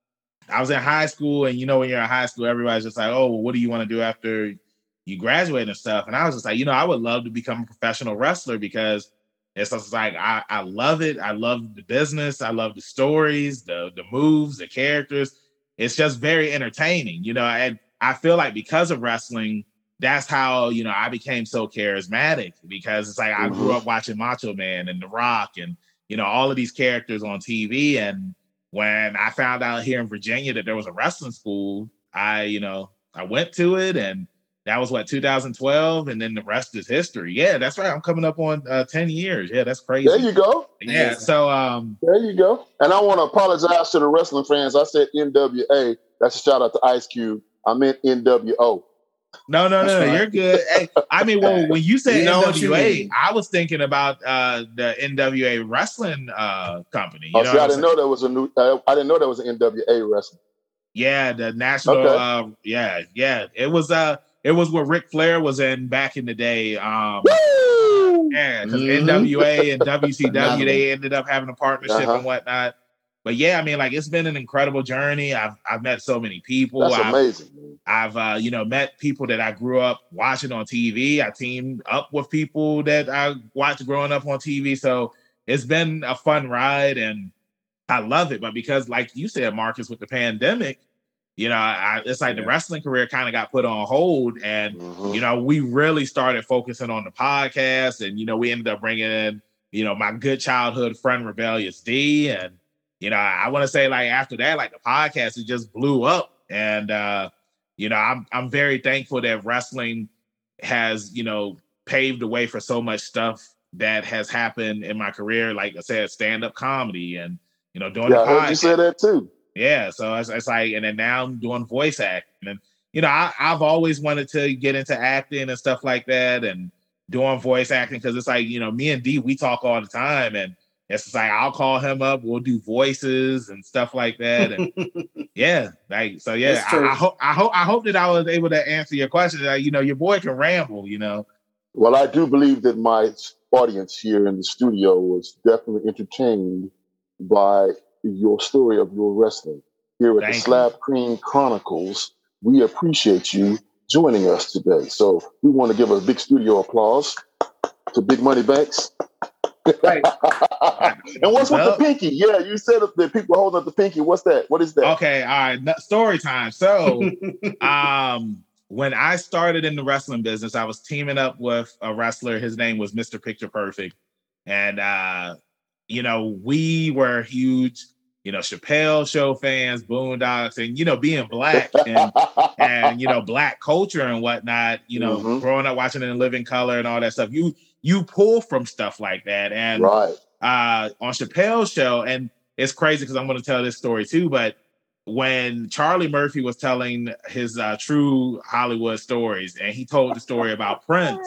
I was in high school, and you know, when you're in high school, everybody's just like, oh, well, what do you want to do after you graduate and stuff? And I was just like, you know, I would love to become a professional wrestler because it's just like, I, I love it. I love the business. I love the stories, the, the moves, the characters. It's just very entertaining, you know, and I feel like because of wrestling, that's how, you know, I became so charismatic because it's like, I grew Mhm. up watching Macho Man and The Rock and, you know, all of these characters on T V. And when I found out here in Virginia that there was a wrestling school, I, you know, I went to it, and that was what, two thousand twelve, and then the rest is history. Yeah, that's right. I'm coming up on uh, ten years. Yeah, that's crazy. There you go. Yeah. So, um, There you go. And I want to apologize to the wrestling fans. I said N W A. That's a shout out to Ice Cube. I meant N W O. no, no, That's no, right. you're good. Hey, I mean, well, when you said You know what you N W A, mean. I was thinking about uh, the N W A wrestling uh, company. You Oh, know see, what I I'm didn't saying? know there was a new. Uh, I didn't know there was an N W A wrestling. Yeah, the national. Okay. Uh, yeah, yeah. It was. Uh, it was what Ric Flair was in back in the day. Um, Woo! Yeah, because Mhm. N W A and W C W, Another they ended up having a partnership Uh-huh. and whatnot. But yeah, I mean, like it's been an incredible journey. I've I've met so many people. That's I've, amazing. Man. I've uh, you know, met people that I grew up watching on T V. I teamed up with people that I watched growing up on T V. So it's been a fun ride, and I love it. But because, like you said, Marcus, with the pandemic, you know, I, it's like the Yeah. wrestling career kind of got put on hold, and Mhm. you know, we really started focusing on the podcast, and you know, we ended up bringing in, you know, my good childhood friend Rebellious D, and you know, I want to say like after that, like the podcast, it just blew up, and uh, you know, I'm I'm very thankful that wrestling has, you know, paved the way for so much stuff that has happened in my career. Like I said, stand up comedy, and you know, doing Yeah, I the heard you podcast. say that too. Yeah, so it's, it's like, and then now I'm doing voice acting, and you know, I, I've always wanted to get into acting and stuff like that, and doing voice acting because it's like, you know, me and D, we talk all the time, and it's just like I'll call him up, we'll do voices and stuff like that, and yeah, like so, yeah. That's I, true. I hope, I hope, I hope that I was able to answer your question. Like, you know, your boy can ramble, you know. Well, I do believe that my audience here in the studio was definitely entertained by your story of your wrestling here at Thank the you. Slab Cream Chronicles. We appreciate you joining us today. So we want to give a big studio applause to Big Money Banks. Right. And what's with Well- the pinky? Yeah, you said that people holding up the pinky. What's that? What is that? Okay, all right, no- story time. So, um, when I started in the wrestling business, I was teaming up with a wrestler. His name was Mister Picture Perfect, and uh, you know, we were huge, you know, Chappelle Show fans, Boondocks, and, you know, being black and, and, you know, black culture and whatnot, you know, Mhm. growing up watching it in living color and all that stuff, you, you pull from stuff like that. And Right. uh, on Chappelle's show, and it's crazy because I'm going to tell this story too, but when Charlie Murphy was telling his uh, true Hollywood stories, and he told the story about Prince,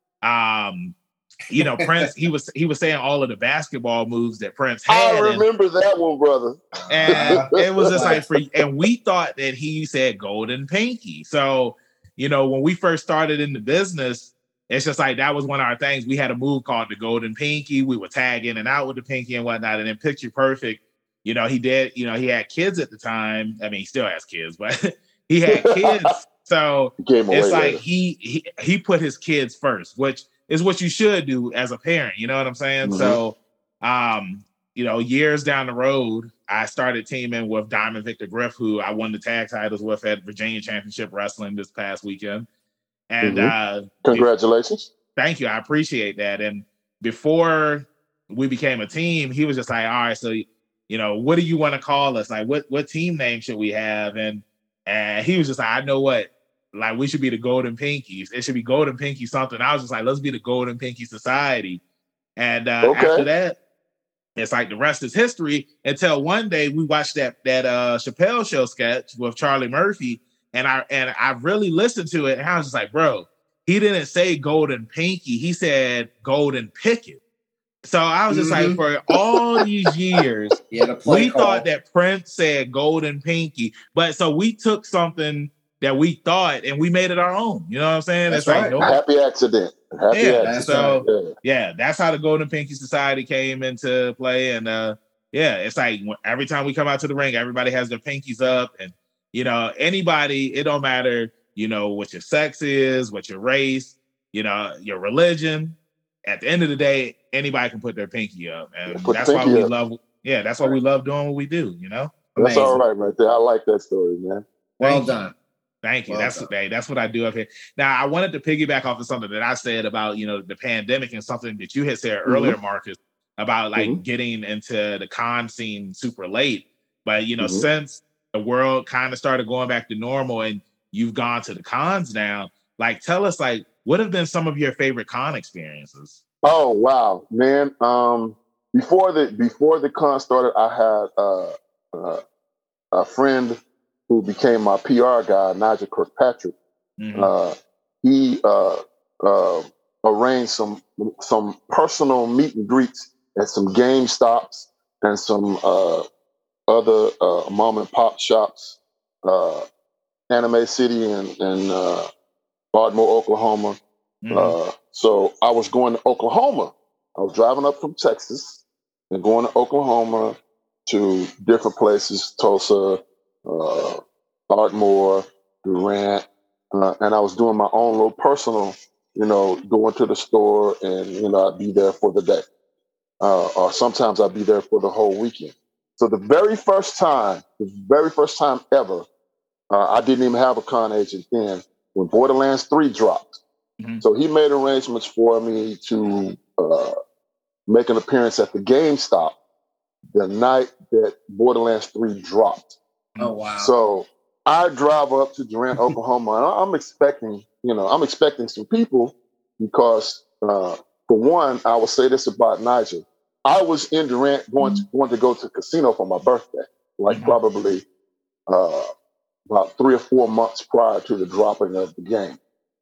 um, you know, Prince, he was he was saying all of the basketball moves that Prince had. I remember and, that one, brother. And it was just like for, and we thought that he said golden pinky. So, you know, when we first started in the business, it's just like that was one of our things. We had a move called the golden pinky. We would tag in and out with the pinky and whatnot. And then Picture Perfect, you know, he did, you know, he had kids at the time. I mean, he still has kids, but he had kids. So it's like he, he he put his kids first, which is what you should do as a parent. You know what I'm saying? Mm-hmm. So, um, you know, years down the road, I started teaming with Diamond Victor Griff, who I won the tag titles with at Virginia Championship Wrestling this past weekend. And mm-hmm. uh, congratulations. If, thank you. I appreciate that. And before we became a team, he was just like, all right, so, you know, what do you want to call us? Like, what, what team name should we have? And, and he was just like, I know what, like, we should be the Golden Pinkies. It should be Golden Pinky something. I was just like, let's be the Golden Pinky Society. And uh, okay. after that, it's like the rest is history until one day we watched that, that uh, Chappelle Show sketch with Charlie Murphy. And I, and I really listened to it. And I was just like, bro, he didn't say Golden Pinky. He said Golden Picket. So I was just mm-hmm. like, for all these years, we call. thought that Prince said Golden Pinky. But so we took something that we thought and we made it our own. You know what I'm saying? That's it's right. Like, no, happy accident. Happy yeah, accident. So yeah. yeah, that's how the Golden Pinky Society came into play. And uh, yeah, it's like every time we come out to the ring, everybody has their pinkies up. And, you know, anybody, it don't matter, you know, what your sex is, what your race, you know, your religion. At the end of the day, anybody can put their pinky up. And put that's why we up. love, yeah, that's why we love doing what we do, you know? That's Amazing. All right right there. I like that story, man. Well Thank done. You. Thank you. Well that's done. Hey, that's what I do up here. Now, I wanted to piggyback off of something that I said about, you know, the pandemic and something that you had said mm-hmm. earlier, Marcus, about like mm-hmm. getting into the con scene super late. But, you know, mm-hmm. since the world kind of started going back to normal and you've gone to the cons now, like, tell us, like, what have been some of your favorite con experiences? Oh, wow, man. Um, before the before the con started, I had uh, uh, a friend who became my P R guy, Nigel Kirkpatrick. Mm-hmm. Uh, he uh, uh, arranged some some personal meet and greets at some GameStops and some uh, other uh, mom and pop shops, uh, Anime City and, and uh, Baltimore, Oklahoma. Mm-hmm. Uh, so I was going to Oklahoma. I was driving up from Texas and going to Oklahoma to different places, Tulsa, uh, Ardmore, Durant, uh, and I was doing my own little personal, you know, going to the store and, you know, I'd be there for the day. Uh, or sometimes I'd be there for the whole weekend. So the very first time, the very first time ever, uh, I didn't even have a con agent then, when Borderlands three dropped. Mm-hmm. So he made arrangements for me to uh, make an appearance at the GameStop the night that Borderlands three dropped. Oh, wow. So I drive up to Durant, Oklahoma, and I'm expecting, you know, I'm expecting some people because, uh, for one, I will say this about Nigel. I was in Durant going to, going to go to the casino for my birthday, like mm-hmm. probably uh, about three or four months prior to the dropping of the game.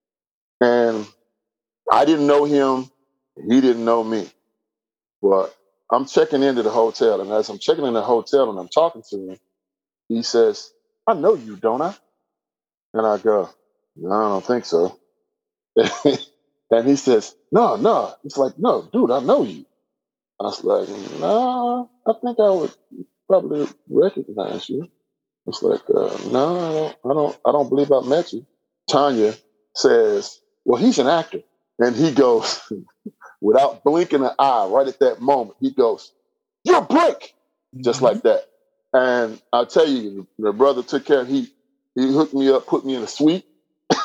And I didn't know him. He didn't know me. But I'm checking into the hotel. And as I'm checking in the hotel and I'm talking to him, he says, I know you, don't I? And I go, no, I don't think so. And he says, no, no. It's like, no, dude, I know you. I was like, no, I think I would probably recognize you. It's like, uh, no, I don't, I don't, I don't believe I met you. Tanya says, well, he's an actor. And he goes, without blinking an eye, right at that moment, he goes, you're Blake, just mm-hmm. like that. And I'll tell you, the brother took care. He he hooked me up, put me in a suite.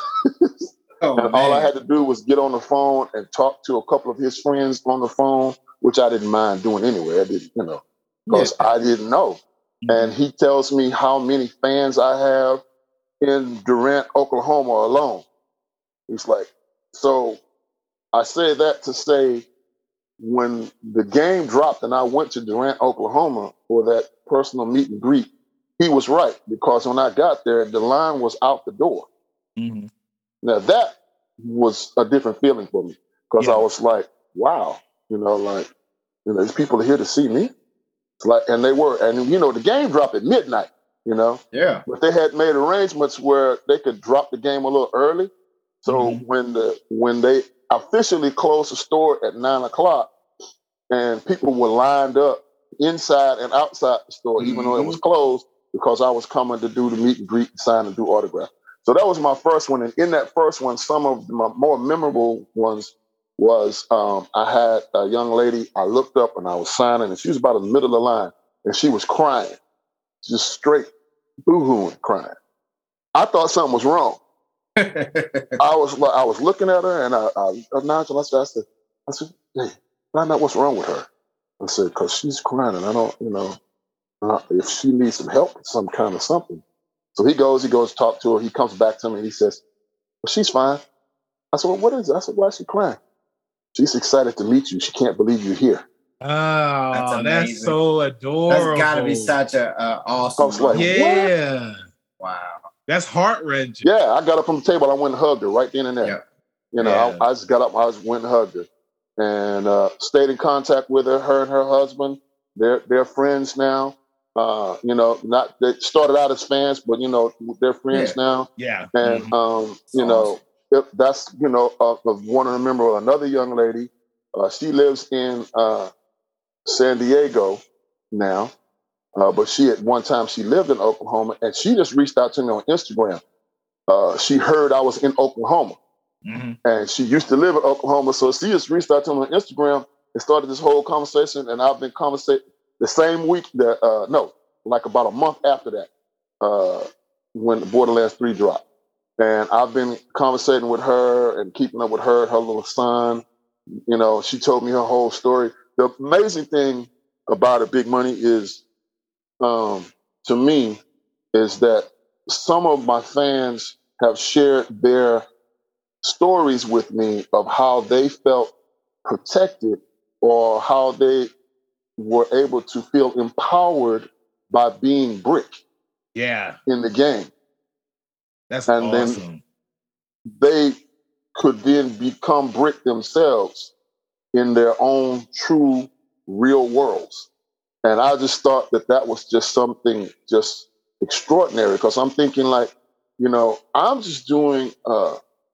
oh, and man. All I had to do was get on the phone and talk to a couple of his friends on the phone which I didn't mind doing anyway. I didn't, you know, because Yeah. I didn't know. Mm-hmm. And he tells me how many fans I have in Durant, Oklahoma alone. He's like, so I say that to say, when the game dropped and I went to Durant, Oklahoma for that personal meet and greet, he was right, because when I got there, the line was out the door. Mm-hmm. Now that was a different feeling for me, because Yeah. I was like, wow, you know, like, you know, these people are here to see me. It's like, and they were, and you know, the game dropped at midnight, you know, Yeah. but they had made arrangements where they could drop the game a little early. So Mhm. when the when they officially closed the store at nine o'clock, and people were lined up inside and outside the store, even though it was closed, because I was coming to do the meet and greet, sign, and do autograph. So that was my first one. And in that first one, some of my more memorable ones was um, I had a young lady, I looked up and I was signing, and she was about in the middle of the line, and she was crying, just straight boo-hooing, crying. I thought something was wrong. I was like, I was looking at her, and I, I, I nonchalantly I said, I said, hey, find out what's wrong with her. I said, because she's crying, and I don't, you know, uh, if she needs some help with some kind of something. So he goes, he goes to talk to her. He comes back to me, and he says, well, she's fine. I said, well, what is it? I said, why is she crying? She's excited to meet you. She can't believe you're here. Oh, That's that's, amazing. so adorable. That's got to be such a, a awesome. I was like, moment. yeah. Wow. That's heart wrenching. Yeah, I got up from the table. I went and hugged her right then and there. Yeah. You know, Yeah. I, I just got up. I just went and hugged her, and uh, stayed in contact with her. Her and her husband, they're they're friends now. Uh, you know, not they started out as fans, but you know, they're friends Yeah. now. Yeah. And Mhm. um, you That's know, if that's you know, uh, of one to remember another young lady. Uh, she lives in uh, San Diego now, uh, but she at one time she lived in Oklahoma, and she just reached out to me on Instagram. Uh, she heard I was in Oklahoma, Mhm. and she used to live in Oklahoma, so she just reached out to me on Instagram and started this whole conversation. And I've been conversating the same week that uh, no, like about a month after that, uh, when Borderlands three dropped, and I've been conversating with her and keeping up with her, her little son. You know, she told me her whole story. The amazing thing about it, Big Money, is um, to me, is that some of my fans have shared their stories with me of how they felt protected, or how they were able to feel empowered by being Brick Yeah. in the game. That's And then- awesome. They could then become Brick themselves in their own true real worlds. And I just thought that that was just something just extraordinary, because I'm thinking like, you know, I'm just doing a,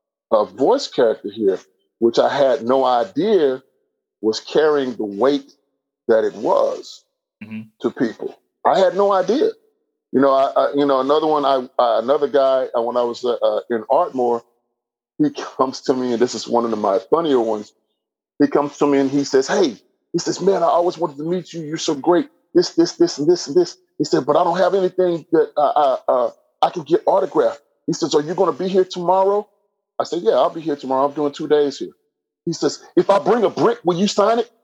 a voice character here, which I had no idea was carrying the weight that it was Mhm. to people. I had no idea. You know, I, I you know another one. I uh, another guy uh, when I was uh, uh, in Ardmore, he comes to me, and this is one of the, my funnier ones. He comes to me and he says, "Hey," he says, "Man, I always wanted to meet you. You're so great. This, this, this, and this, and this." He said, "But I don't have anything that uh, uh, uh, I can get autographed." He says, "Are you going to be here tomorrow?" I said, "Yeah, I'll be here tomorrow. I'm doing two days here." He says, "If I bring a brick, will you sign it?"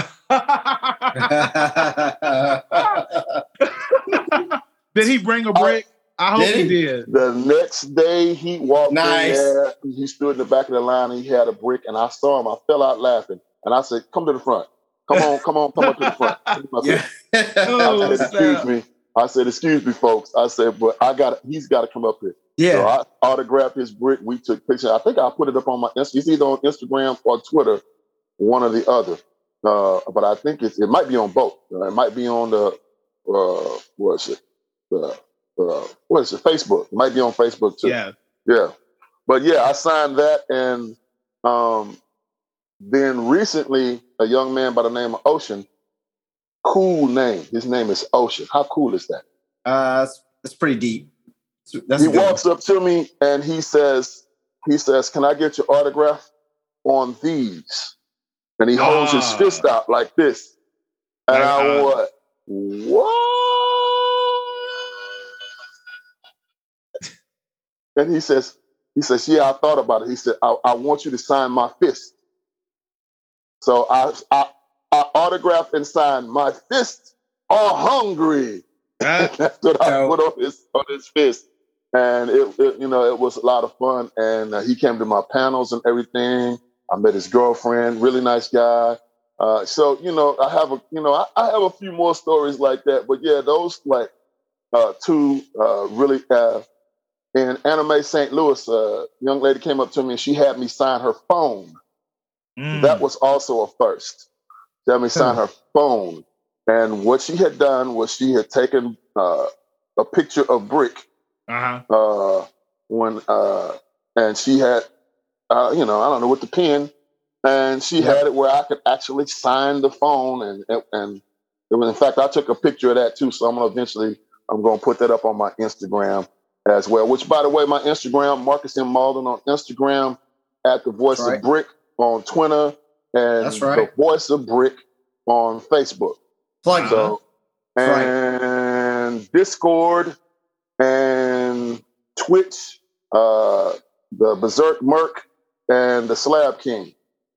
Did he bring a break? I hope Did he? he? did. The next day, he walked Nice. in there. He stood in the back of the line, and he had a brick, and I saw him. I fell out laughing, and I said, "Come to the front. Come on, come on, come on to the front." I said, Yeah. Oh, I said, "Excuse snap. me." I said, "Excuse me, folks." I said, "But I got. He's got to come up here." So Yeah. I autographed his brick. We took pictures. I think I put it up on my. It's either on Instagram or Twitter, one or the other. Uh, but I think it's, it might be on both. Uh, it might be on the uh, what is it? The uh, what is it? Facebook. It might be on Facebook too. Yeah. Yeah. But yeah, I signed that, and um, then recently a young man by the name of Ocean. Cool name. His name is Ocean. How cool is that? Uh, that's, that's pretty deep. That's He a good one. walks up to me and he says, he says, "Can I get your autograph on these?" And he holds his Ah. fist out like this. And Like, I uh, what? What? And he says, he says, "Yeah, I thought about it." He said, I, I want you to sign my fist. So I, I, I autographed and signed, "My fists are hungry." That's what I put on his on his fist, and it, it you know it was a lot of fun. And uh, he came to my panels and everything. I met his girlfriend, really nice guy. Uh, so you know, I have a you know I, I have a few more stories like that. But yeah, those like uh, two uh, really. Uh, in Anime Saint Louis, a young lady came up to me and she had me sign her phone. Mm. That was also a first. She had me sign her phone. And what she had done was she had taken uh, a picture of Brick Uh-huh. uh, when, uh, and she had, uh, you know, I don't know, with the pen, and she Yeah. had it where I could actually sign the phone. And, and, and it was, in fact, I took a picture of that too. So I'm going to eventually, I'm going to put that up on my Instagram as well, which, by the way, my Instagram, Marcus M. Malden on Instagram, at the Voice That's right. of Brick on Twitter, and That's right. the Voice of Brick on Facebook. Plug So, That's right. and Discord and Twitch, uh, the Berserk Merc, and the Slab King.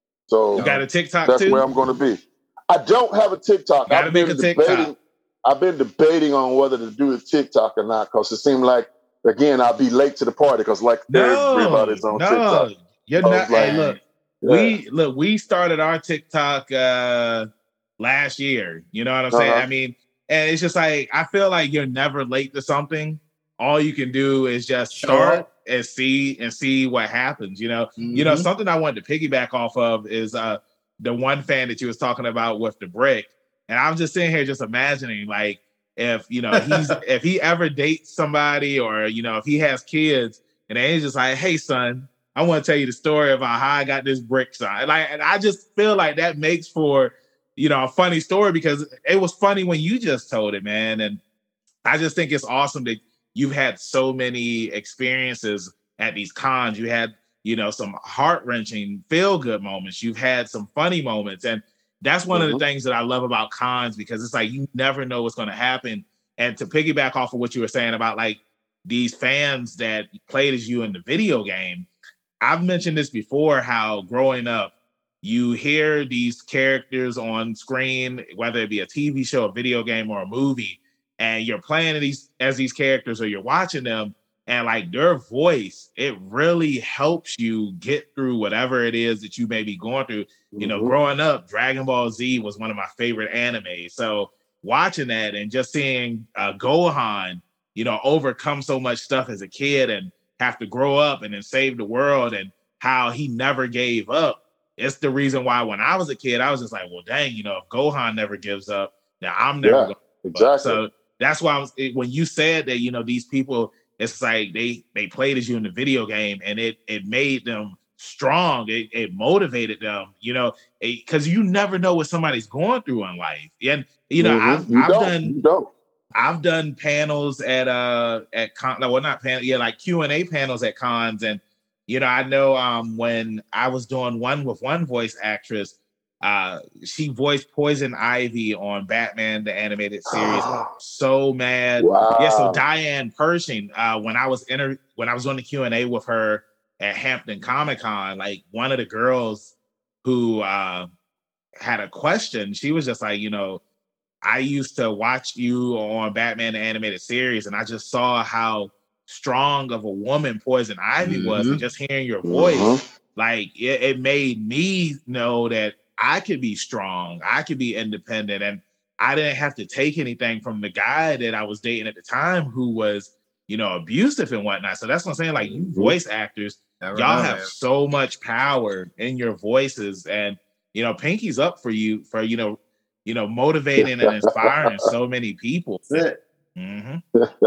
So You got a TikTok that's too? where I'm going to be. I don't have a TikTok. Gotta I've make been a TikTok. debating. I've been debating on whether to do the TikTok or not, because it seemed like, again, I'll be late to the party because like No, everybody's on no, TikTok. you're I not. was like, Hey, look, Yeah. we look. We started our TikTok uh, last year. You know what I'm saying? Uh-huh. I mean, and it's just like I feel like you're never late to something. All you can do is just Show start up. and see and see what happens. You know, you know Mhm. something I wanted to piggyback off of is uh, the one fan that you was talking about with the brick, and I'm just sitting here just imagining like. If you know he's if he ever dates somebody or you know if he has kids and they just like, hey son, I want to tell you the story about how I got this brick sign. Like, and I just feel like that makes for you know a funny story because it was funny when you just told it, man. And I just think it's awesome that you've had so many experiences at these cons. You had you know some heart wrenching, feel good moments. You've had some funny moments, and that's one Mhm. of the things that I love about cons because it's like you never know what's going to happen. And to piggyback off of what you were saying about like these fans that played as you in the video game, I've mentioned this before, how growing up, you hear these characters on screen, whether it be a T V show, a video game, or a movie, and you're playing these as these characters or you're watching them, and like their voice, it really helps you get through whatever it is that you may be going through. You know, Mhm. growing up, Dragon Ball Z was one of my favorite anime. So watching that and just seeing uh, Gohan, you know, overcome so much stuff as a kid and have to grow up and then save the world and how he never gave up. It's the reason why when I was a kid, I was just like, well, dang, you know, if Gohan never gives up, then I'm never Yeah, going to give exactly. up. So that's why I was, it, when you said that, you know, these people, it's like they they played as you in the video game and it it made them strong. It, it motivated them, you know, because you never know what somebody's going through in life. And you know, Mhm. I've you I've don't. done You don't. I've done panels at uh at con well not panel yeah like Q and A panels at cons, and you know I know um when I was doing one with one voice actress, uh she voiced Poison Ivy on Batman the Animated Series. So mad. Wow. Yeah, so Diane Pershing, uh when I was inter- when I was on the Q and A with her at Hampton Comic Con, like one of the girls who uh had a question, she was just like, you know, I used to watch you on Batman the Animated Series, and I just saw how strong of a woman Poison Ivy was, and Mhm. just hearing your voice, Mhm. like it, it made me know that I could be strong, I could be independent, and I didn't have to take anything from the guy that I was dating at the time who was, you know, abusive and whatnot. So that's what I'm saying. Like, you Mhm. voice actors, Never y'all know, have man. so much power in your voices, and you know, Pinky's up for you for you know, you know, motivating and inspiring so many people. That's it. Mhm.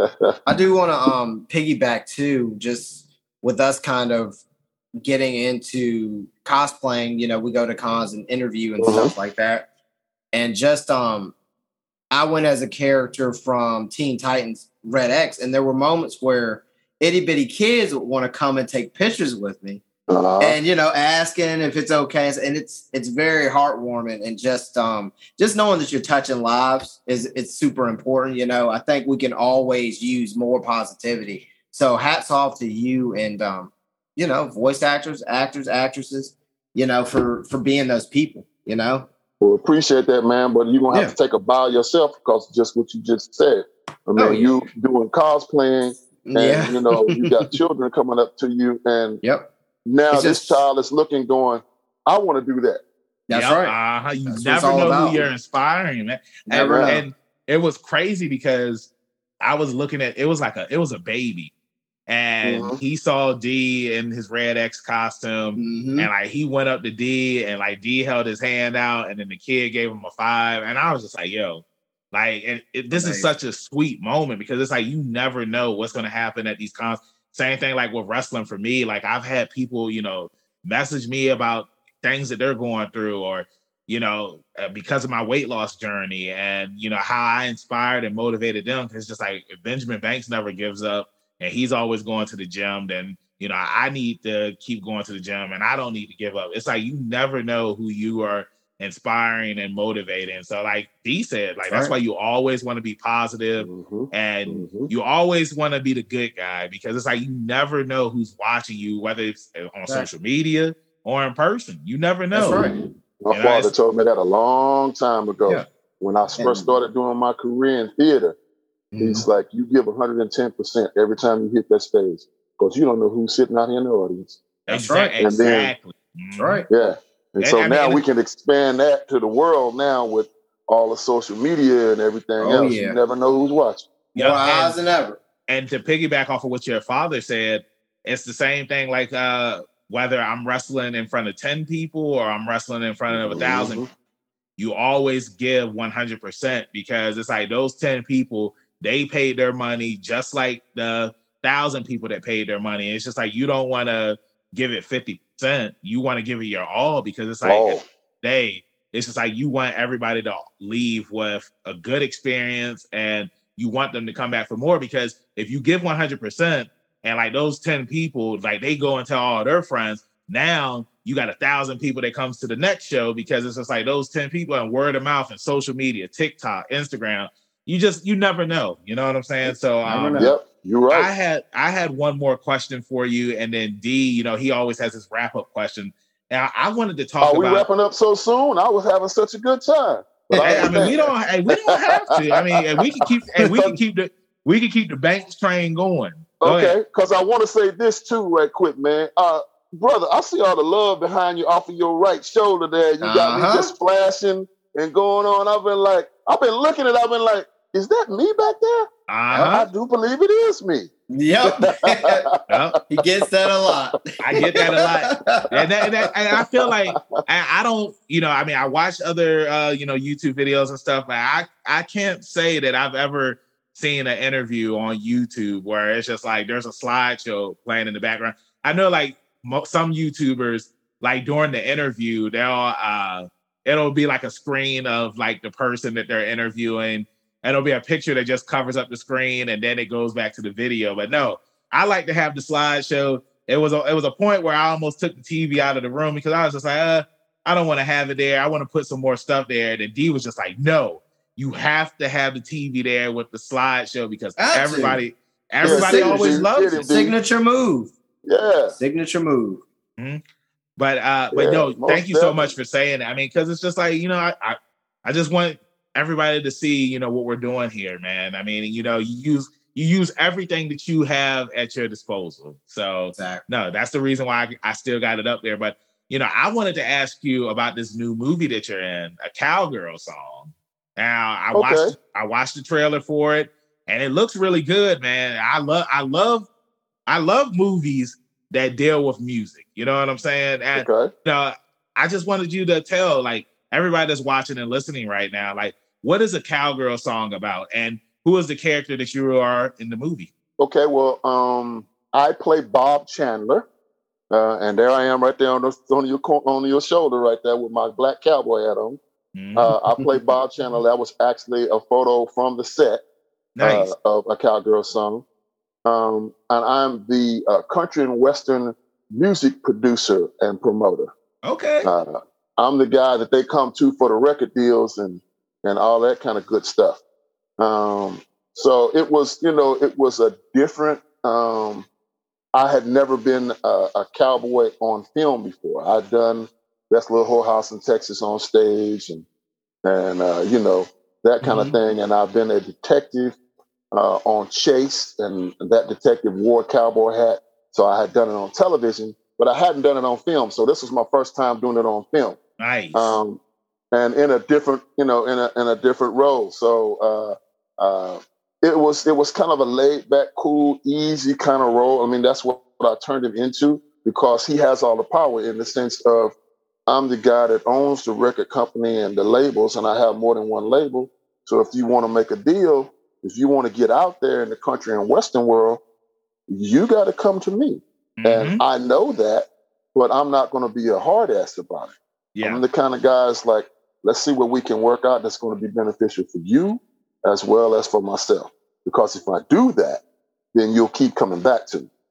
I do want to um piggyback too, just with us kind of getting into cosplaying. You know, we go to cons and interview and Mhm. stuff like that, and just um, I went as a character from Teen Titans Red X, and there were moments where itty bitty kids would want to come and take pictures with me, Uh-huh. and you know, asking if it's okay, and it's it's very heartwarming, and just um, just knowing that you're touching lives is it's super important. You know, I think we can always use more positivity. So hats off to you and um, you know, voice actors, actors, actresses, you know, for for being those people. You know, Well, appreciate that, man. But you're gonna have Yeah. to take a bow yourself because of just what you just said. I mean, Oh, yeah. you doing cosplaying, and Yeah. you know, you got children coming up to you, and Yep. now It's this just- child is looking, going, "I want to do that." That's Yep, right. Uh-huh. You That's what it's never all know about. who you're inspiring, man. Never and, know. and it was crazy because I was looking at it was like a it was a baby, and Mhm. he saw D in his Red X costume, Mhm. and like he went up to D, and like D held his hand out, and then the kid gave him a five, and I was just like, yo. Like, and it, this is Amazing. such a sweet moment because it's like you never know what's going to happen at these cons. Same thing like with wrestling for me. Like I've had people, you know, message me about things that they're going through, or you know, uh, because of my weight loss journey, and you know how I inspired and motivated them. It's just like if Benjamin Banks never gives up, and he's always going to the gym. Then you know I need to keep going to the gym, and I don't need to give up. It's like you never know who you are inspiring and motivating. So like D said, like that's Right. why you always want to be positive, Mhm. and Mhm. you always want to be the good guy, because it's like you never know who's watching you, whether it's on social media or in person. You never know. That's right. My And father I- told me that a long time ago. Yeah. When I And- first started doing my career in theater, Mhm. he's like, "You give one hundred ten percent every time you hit that stage, because you don't know who's sitting out here in the audience." That's Exa- right. And then- Exactly. That's right. Yeah. And, And so I mean, now and- we can expand that to the world now with all the social media and everything Oh, else. yeah. You never know who's watching. Yep, More eyes and- than ever. And to piggyback off of what your father said, it's the same thing. Like uh, whether I'm wrestling in front of ten people or I'm wrestling in front of a thousand, Mhm. you always give one hundred percent, because it's like those ten people, they paid their money just like the thousand people that paid their money. It's just like you don't want to give it fifty percent. You want to give it your all, because it's like Oh. they, it's just like you want everybody to leave with a good experience, and you want them to come back for more, because if you give one hundred percent and like those ten people, like they go and tell all their friends, now you got a thousand people that comes to the next show, because it's just like those ten people and word of mouth and social media, TikTok, Instagram, you just, you never know. You know what I'm saying? So Never um, know. Yep, you're right. I had I had one more question for you, and then D, you know, he always has his wrap up question. Now I wanted to talk Are we about. wrapping up so soon? I was having such a good time. But Hey, I mean, we understand. don't. Hey, we don't have to. I mean, and we can keep. And we can keep the. We can keep the Banks train going. Go ahead. Okay, because I want to say this too, right quick, man. Uh, brother, I see all the love behind you off of your right shoulder there. You got Uh-huh. me just splashing and going on. I've been like, I've been looking at it. I've been like, is that me back there? Uh-huh. I do believe it is me. Yep. Yep. He gets that a lot. I get that a lot. And, that, and, that, and I feel like I, I don't, you know, I mean, I watch other, uh, you know, YouTube videos and stuff, but I, I can't say that I've ever seen an interview on YouTube where it's just like there's a slideshow playing in the background. I know, like mo- some YouTubers, like during the interview, they'll, uh, it'll be like a screen of like the person that they're interviewing. And it'll be a picture that just covers up the screen, and then it goes back to the video. But no, I like to have the slideshow. It was a, it was a point where I almost took the T V out of the room, because I was just like, uh, I don't want to have it there. I want to put some more stuff there. And then D was just like, no, you have to have the T V there with the slideshow, because Got to. everybody, everybody Yeah, always see, loves see, it. see. Signature move. Yeah. Signature move. But uh, but Yeah, no, most thank you so definitely. much for saying that. I mean, because it's just like, you know, I, I I just want everybody to see, you know, what we're doing here, man. I mean, you know, you use you use everything that you have at your disposal. So Exactly. no, that's the reason why I, I still got it up there. But you know, I wanted to ask you about this new movie that you're in, a cowgirl song. Now I Okay. watched I watched the trailer for it, and it looks really good, man. I love I love I love movies that deal with music. You know what I'm saying? And Okay. uh, I just wanted you to tell, like, everybody that's watching and listening right now, like, what is a cowgirl song about, and who is the character that you are in the movie? Okay. Well, um, I play Bob Chandler, uh, and there I am right there on, the, on your co- on your shoulder right there with my black cowboy hat on. Mhm. Uh, I play Bob Chandler. That was actually a photo from the set Nice. uh, of a cowgirl song. Um, and I'm the uh, country and western music producer and promoter. Okay. Uh, I'm the guy that they come to for the record deals and and all that kind of good stuff. Um, so it was, you know, it was a different. Um, I had never been a, a cowboy on film before. I'd done Best Little Whorehouse in Texas on stage, and and uh, you know that kind Mm-hmm. of thing. And I've been a detective uh, on Chase, and that detective wore a cowboy hat, so I had done it on television, but I hadn't done it on film. So this was my first time doing it on film. Nice. Um, and in a different, you know, in a in a different role. So uh, uh, it was it was kind of a laid back, cool, easy kind of role. I mean, that's what I turned him into, because he has all the power in the sense of I'm the guy that owns the record company and the labels, and I have more than one label. So if you want to make a deal, if you want to get out there in the country and Western world, you got to come to me. Mhm. And I know that, but I'm not going to be a hard ass about it. Yeah. I'm the kind of guys like, let's see what we can work out that's going to be beneficial for you as well as for myself. Because if I do that, then you'll keep coming back to me.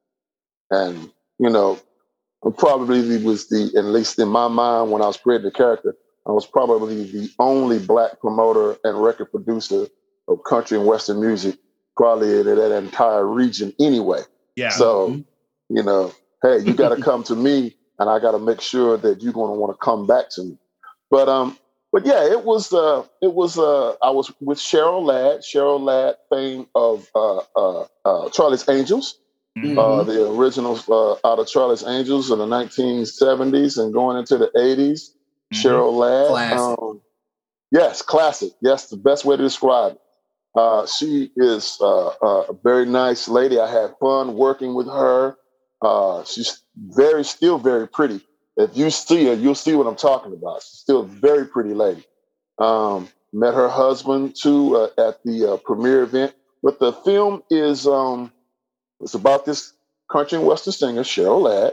And, you know, I probably was the, at least in my mind when I was creating the character, I was probably the only black promoter and record producer of country and Western music, probably in that entire region anyway. Yeah. So, Mhm. you know, hey, you got to come to me, and I got to make sure that you're going to want to come back to me. But um, but yeah, it was uh, it was uh, I was with Cheryl Ladd, Cheryl Ladd, fame of uh, uh, uh, Charlie's Angels, Mhm. uh, the originals uh, out of Charlie's Angels in the nineteen seventies and going into the eighties. Mhm. Cheryl Ladd, Classic. um, yes, classic. Yes, the best way to describe it. Uh, she is uh, uh, a very nice lady. I had fun working with her. Uh, she's very, still very pretty. If you see her, you'll see what I'm talking about. She's still a very pretty lady. Um, met her husband too uh, at the uh, premiere event. But the film is um, it's about this country and western singer, Cheryl Ladd,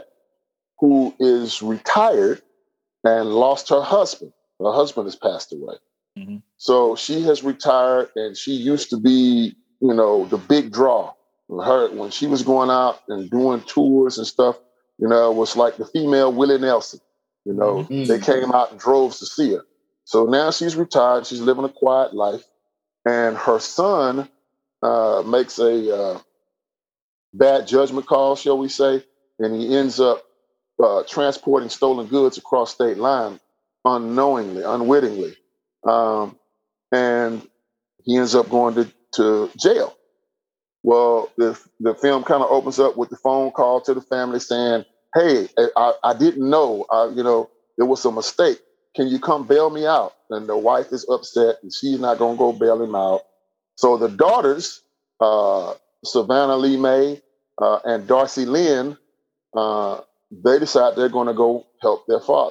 who is retired and lost her husband. Her husband has passed away. Mhm. So she has retired, and she used to be, you know, the big draw. Her when she was going out and doing tours and stuff, you know, it was like the female Willie Nelson. You know, Mhm. they came out in droves to see her. So now she's retired. She's living a quiet life, and her son uh, makes a uh, bad judgment call, shall we say, and he ends up uh, transporting stolen goods across state line unknowingly, unwittingly. Um, and he ends up going to, to jail. Well, the the film kind of opens up with the phone call to the family saying, "Hey, I, I didn't know, I, you know, there was a mistake. Can you come bail me out?" And the wife is upset, and she's not going to go bail him out. So the daughters, uh, Savannah Lee Mae uh, and Darcy Lynn, uh, they decide they're going to go help their father.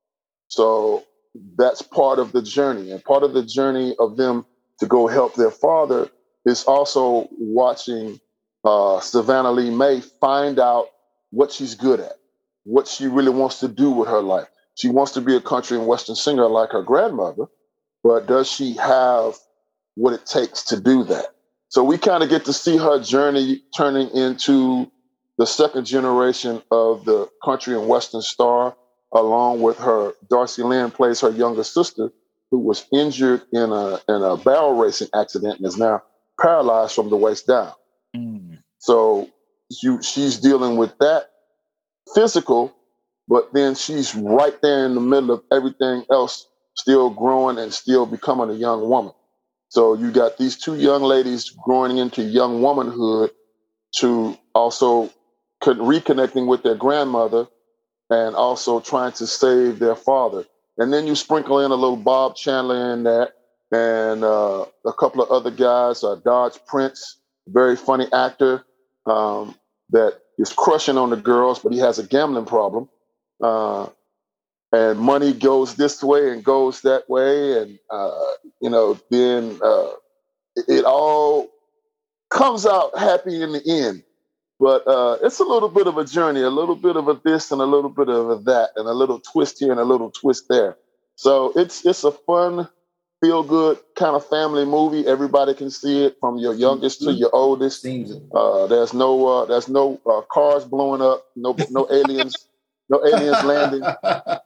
So that's part of the journey. And part of the journey of them to go help their father is also watching uh, Savannah Lee Mae find out what she's good at, what she really wants to do with her life. She wants to be a country and western singer like her grandmother, but does she have what it takes to do that? So we kind of get to see her journey turning into the second generation of the country and western star, along with her. Darcy Lynn plays her younger sister, who was injured in a in a barrel racing accident and is now paralyzed from the waist down. Mm. So you, she's dealing with that physical, but then she's right there in the middle of everything else, still growing and still becoming a young woman. So you got these two young ladies growing into young womanhood, to also con- reconnecting with their grandmother and also trying to save their father. And then you sprinkle in a little Bob Chandler in that, and uh, a couple of other guys, uh, Dodge Prince, very funny actor um, that is crushing on the girls, but he has a gambling problem. Uh, and money goes this way and goes that way. And, uh, you know, then uh, it, it all comes out happy in the end. But uh, it's a little bit of a journey, a little bit of a this and a little bit of a that, and a little twist here and a little twist there. So it's it's a fun, feel-good kind of family movie. Everybody can see it, from your youngest to your oldest. Seems it. Uh, there's no uh, there's no uh, cars blowing up, no no aliens, no aliens landing. Uh,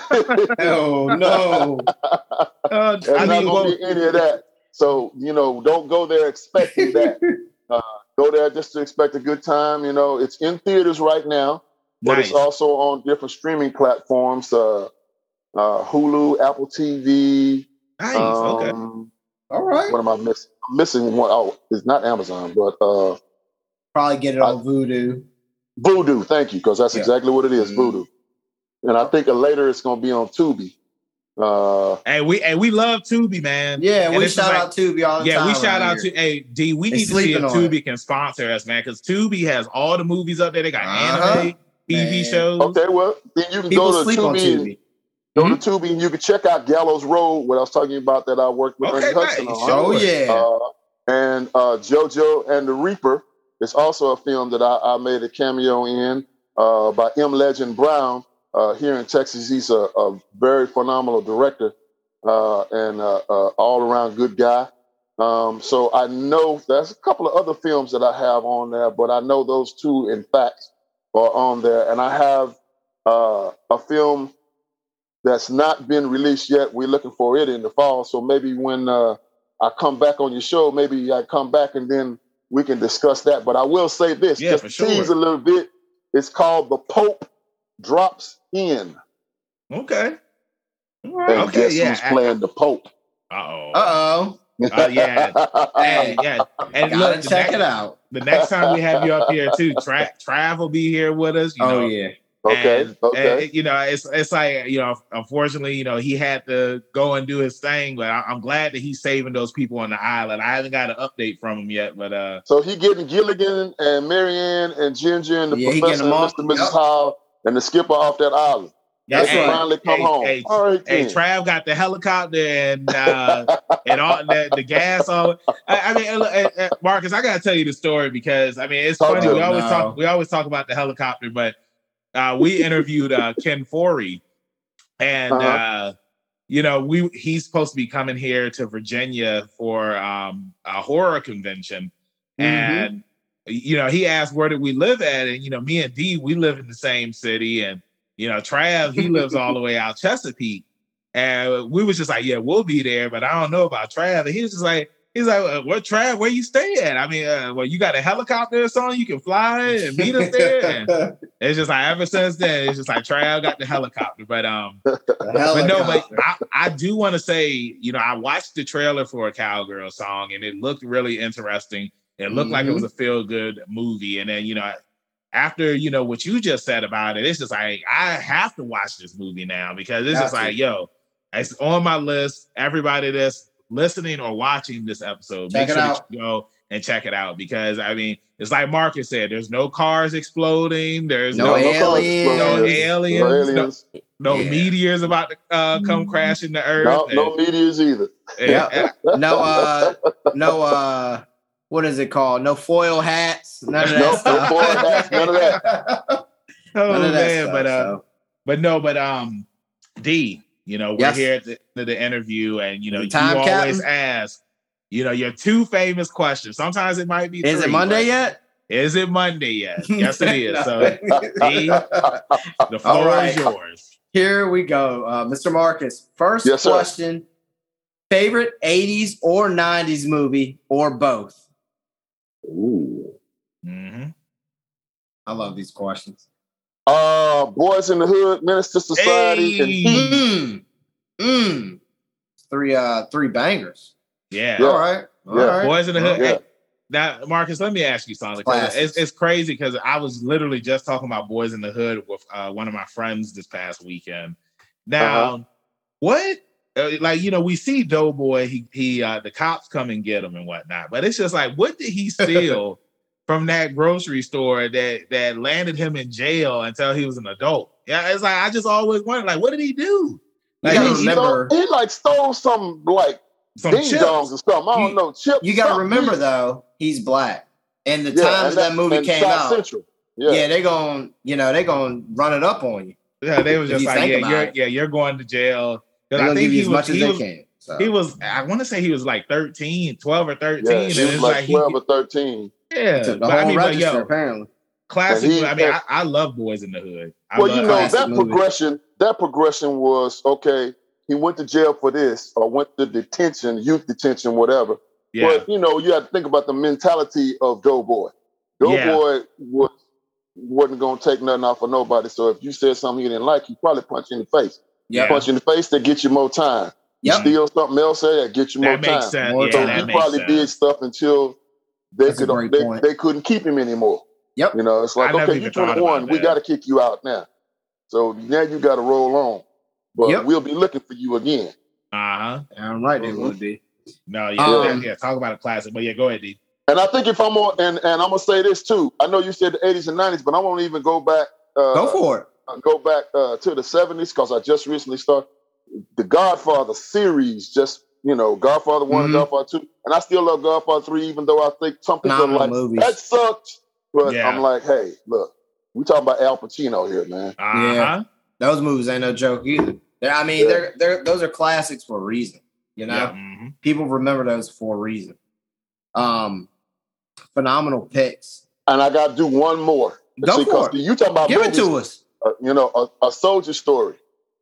Oh no! Uh, There's I not mean, gonna well, be any of that. So you know, don't go there expecting that. Uh, go there just to expect a good time. You know, it's in theaters right now, but nice. it's also on different streaming platforms. Uh, uh, Hulu, Apple T V. Nice. Um, okay. All right. What am I missing? I'm missing one. Oh, it's not Amazon, but uh, Probably get it I- on Vudu. Vudu. Thank you, because that's Yeah. exactly what it is, Mhm. Vudu. And I think later it's going to be on Tubi. Uh, Hey, we and we love Tubi, man. Yeah, And we it's just shout like- out Tubi all the Yeah, time. we shout around out here. to hey D. We They need to see if sleeping on Tubi can sponsor us, man, because Tubi has all the movies up there. They got Uh-huh. anime, T V Man. shows. okay, well, then you can People go to sleep on Tubi. and- Tubi. Go Mhm. to Tubi and you can check out Gallows Road, what I was talking about that I worked with Okay, Ernie Hudson nice. on. Sure. Oh yeah. Uh, and uh, JoJo and the Reaper is also a film that I, I made a cameo in uh, by M. Legend Brown uh, here in Texas. He's a, a very phenomenal director uh, and uh, uh, all around good guy. Um, so I know there's a couple of other films that I have on there, but I know those two, in fact, are on there. And I have uh, a film that's not been released yet. We're looking for it in the fall. So maybe when uh, I come back on your show, maybe I come back and then we can discuss that. But I will say this, Yeah, just for to sure. tease a little bit. It's called The Pope Drops In. Okay. All And right. Okay. guess Yeah. who's playing the Pope? Uh oh. Uh oh. Uh, yeah. Hey, yeah. And Gotta look, the check next, it out. the next time we have you up here too, Tra- Trav will be here with us. You Oh know, yeah. Okay, And, okay. and, you know, it's it's like, you know, unfortunately, you know, he had to go and do his thing, but I, I'm glad that he's saving those people on the island. I haven't got an update from him yet, but uh, So he getting Gilligan and Marianne and Ginger and the Yeah, he professor getting and them Mister and all. Missus Yep. Howell and the skipper off that island. That's They can right. finally come Hey, home. hey, All right, hey, then. Trav got the helicopter and uh, and all the, the gas. All I, I mean, uh, uh, uh, Marcus, I gotta tell you the story because I mean, it's Talk funny. to We him. always No. talk. We always talk about the helicopter, but uh, we interviewed uh, Ken Forey, and Uh-huh. uh, you know, we he's supposed to be coming here to Virginia for um, a horror convention, Mhm. and you know, he asked where did we live at, and you know, me and Dee, we live in the same city, and you know, Trav, he lives all the way out Chesapeake, and we was just like, yeah, we'll be there, but I don't know about Trav, and he was just like, he's like, uh, what Trav, where you stay at? I mean, uh, well, you got a helicopter or something you can fly and meet us there, and it's just like ever since then, it's just like Trav got the helicopter, but um. The But no, but helicopter. I, I do want to say, you know, I watched the trailer for a Cowgirl song and it looked really interesting. It looked like it was a feel good movie. And then, you know, after, you know, what you just said about it, it's just like, I have to watch this movie now because it's Got just to. like, yo, it's on my list. Everybody that's listening or watching this episode, Check make it sure out. that you go and check it out because, I mean, it's like Marcus said, there's no cars exploding. There's No no, cars aliens. no exploding. aliens. No No, aliens. no Yeah. meteors about to uh, come crashing the earth. No, and- no meteors either. and- Yep. No uh no uh what is it called? No foil hats. None of that No, no stuff. foil hats, none of that. oh None of that man, stuff, but uh, so. but no, but um, D, you know, we're Yes. here at the, to the interview, and you know, The you time always captain? ask, you know, your two famous questions. Sometimes it might be. Is it three, Monday but yet? Is it Monday yet? Yes, it is. So D, All the floor right. is yours. Here we go. Uh, Mister Marcus, first Yes, sir. question. Favorite eighties or nineties movie or both? Ooh. Mm-hmm. I love these questions. Uh, Boys in the Hood, Minister Society, and Heat. Mm. Mm. Three uh three bangers. Yeah. Yeah. All right. All Yeah. right. Boys in the Hood. Yeah. Hey, now, Marcus, let me ask you something. 'cause Classics. It's, it's crazy because I was literally just talking about Boys in the Hood with uh, one of my friends this past weekend. Now, Uh-huh. what? Uh, like, you know, we see Doughboy. He he. Uh, the cops come and get him and whatnot. But it's just like, what did he steal from that grocery store that that landed him in jail until he was an adult? Yeah, it's like I just always wondered, like, what did he do? You Like, gotta he- He, remember- stole, he like stole some like some ding chips. dongs or something. I don't You- know. Chips. You got to something. remember though, he's black. And the Yeah, time and that that movie and came South out, Central. yeah, Yeah. they gon' you know they gonna run it up on you. Yeah, they was If just you like, think yeah, about you're it. yeah, you're going to jail. They're 'Cause I gonna think give you he as was much as he they was can. So. he was. I want to say he was like thirteen, twelve or thirteen, Yeah, and he was it's like like he, twelve or thirteen. yeah. took the But whole I mean, but register yo, apparently. classic. And he- I mean, I, I love Boys in the Hood. I Well, love, you know, classic that movie. progression, that progression was okay, he went to jail for this or went to detention, youth detention, whatever. yeah, But you know, you have to think about the mentality of Doughboy. Doughboy was wasn't gonna take nothing off of nobody. So if you said something he didn't like, he probably punch you in the face. Yep. Punch you in the face, that get you more time. You Yep. steal something else, that get you more That makes time. sense. More Yeah, So time. that he makes probably sense. did stuff until they That's a could great they, point. they couldn't keep him anymore. Yep. You know, it's like, I never okay, even you're thought twenty-one, about we that. got to kick you out now. So now you got to roll on, but Yep. we'll be looking for you again. Uh-huh. I'm right, they Mhm. would be. No, yeah, Um, yeah, yeah. Talk about a classic. But yeah, go ahead, D. And I think if I'm on, and, and I'm gonna say this too. I know you said the eighties and nineties, but I won't even go back. Uh, Go for it. uh, Go back uh, to the seventies because I just recently started the Godfather series. Just you know, Godfather one and Mhm. Godfather two, and I still love Godfather three, even though I think some people are Phenomenal like movies. that sucked. But Yeah. I'm like, hey, look, we talking about Al Pacino here, man. Uh-huh. Yeah. Those movies ain't no joke either. They're, I mean, Yeah. they're they're those are classics for a reason. You know, Yeah. Mhm. people remember those for a reason. Um, phenomenal picks. And I got to do one more. Go See, 'cause for it. You talking about Give it movies, to us. uh, you know, a, a soldier story,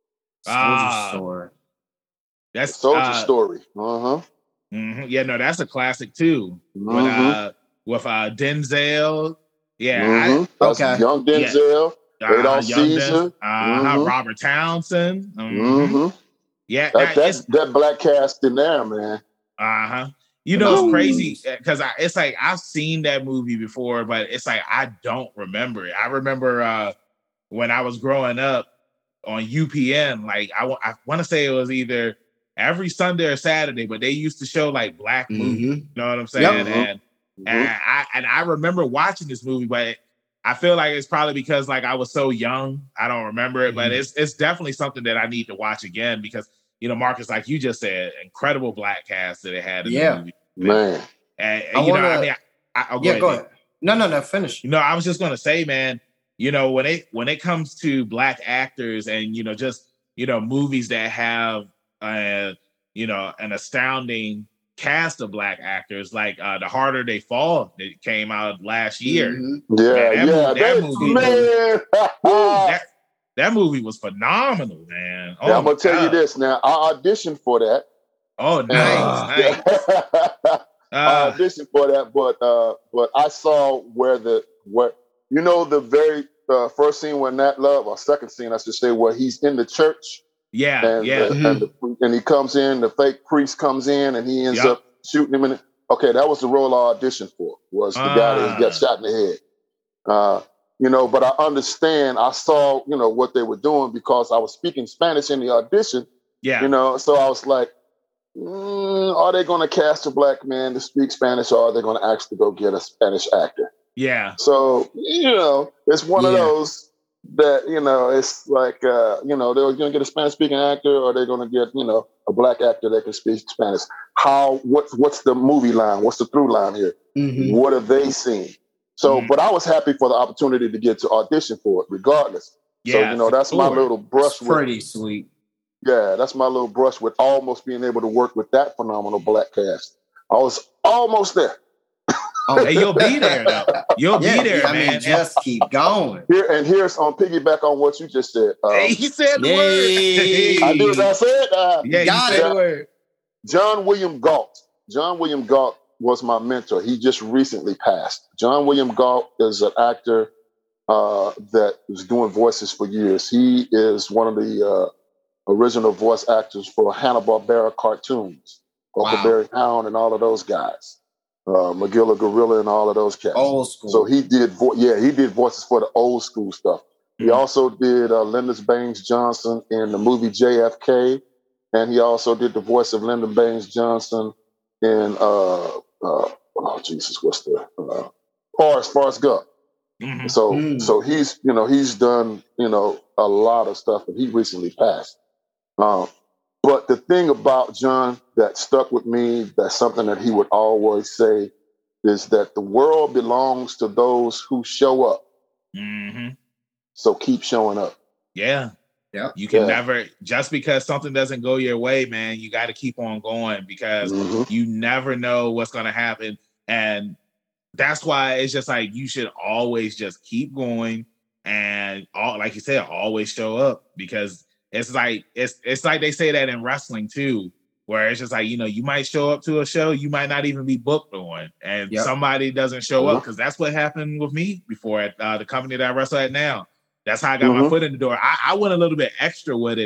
Ah. Soldier Story. a That's soldier uh, story. Uh huh. mhm. Yeah, no, that's a classic too. With Mhm. uh with uh Denzel. Yeah. Mhm. That's Okay. young Yeah. Denzel. I, uh, Adolf young Caesar. Denzel. Uh-huh. Mhm. Robert Townsend. Mhm. Mm-hmm. Yeah. That, that- that, it's- that black cast in there, man. Uh-huh. You know, it's Ooh. crazy because I it's like I've seen that movie before, but it's like I don't remember it. I remember uh when I was growing up on U P N, like I, I want to say it was either every Sunday or Saturday, but they used to show like black movies. Mhm. You know what I'm saying? Yep. And Mhm. and I and I remember watching this movie, but I feel like it's probably because like I was so young, I don't remember it. But Mhm. it's it's definitely something that I need to watch again because you know, Marcus, like you just said, incredible black cast that it had in Yeah. the movie. Man. And, I you know, wanna- I mean, I, I, oh, Yeah, go Dave. ahead. No, no, no. Finish. You know, I was just gonna say, man, you know, when it when it comes to black actors and you know, just you know, movies that have uh, you know, an astounding cast of black actors, like uh The Harder They Fall that came out last year. Mhm. Yeah, Man, that yeah. movie- that That, movie- man. that, that movie was phenomenal, man. Oh, Now, I'm my gonna tell you God. this. Now, I auditioned for that. Oh, nice, Ah. nice. I Uh, auditioned for that, but uh, but I saw where the where you know the very uh, first scene when Nat Love, or second scene, I should say, where he's in the church yeah, and yeah. the, and, the, and he comes in, the fake priest comes in, and he ends Yup. up shooting him in. The, okay, that was the role I auditioned for. Was the guy that Ah. got shot in the head. Uh, you know, but I understand. I saw you know what they were doing because I was speaking Spanish in the audition. Yeah. You know, so I was like, mm, are they going to cast a black man to speak Spanish, or are they going to actually go get a Spanish actor? Yeah. So, you know, it's one of Yeah. those that, you know, it's like, uh, you know, they're going to get a Spanish speaking actor, or they're going to get, you know, a black actor that can speak Spanish. How, what's, what's the movie line? What's the through line here? Mhm. What have they seen? So, Mhm. but I was happy for the opportunity to get to audition for it regardless. So, Yeah, you know, for that's my sure. little brush It's with pretty sweet. yeah, that's my little brush with almost being able to work with that phenomenal black cast. I was almost there. Oh, Hey, you'll be there though. You'll yeah, be there, I man. mean, just keep going. Here and here's on piggyback on what you just said. Um, Hey, he said the Yay. word. I did what I said. Uh, Yeah, Got he said it. the word. John William Galt. John William Galt was my mentor. He just recently passed. John William Galt is an actor uh, that was doing voices for years. He is one of the uh, original voice actors for Hanna-Barbera cartoons, Wow. Huckleberry Hound, and all of those guys. Uh, Magilla Gorilla and all of those cats. Old school. So he did, vo- yeah, he did voices for the old school stuff. He Mhm. also did uh, Lyndon Baines Johnson in the movie J F K, and he also did the voice of Lyndon Baines Johnson in uh, uh, oh Jesus, what's the uh, Forrest Forrest Gump. Mhm. So Mm. so he's you know he's done you know a lot of stuff, and he recently passed. Um, but the thing about John that stuck with me, that's something that he would always say, is that the world belongs to those who show up. Mhm. So keep showing up. Yeah. Yeah. You can Yeah. never just because something doesn't go your way, man, you got to keep on going because Mhm. you never know what's going to happen. And that's why it's just like you should always just keep going and all like you said, always show up because it's like it's it's like they say that in wrestling too, where it's just like, you know, you might show up to a show, you might not even be booked on, and Yep. somebody doesn't show up Mhm. because that's what happened with me before at uh, the company that I wrestle at now. That's how I got my Mhm. foot in the door. I, I went a little bit extra with it.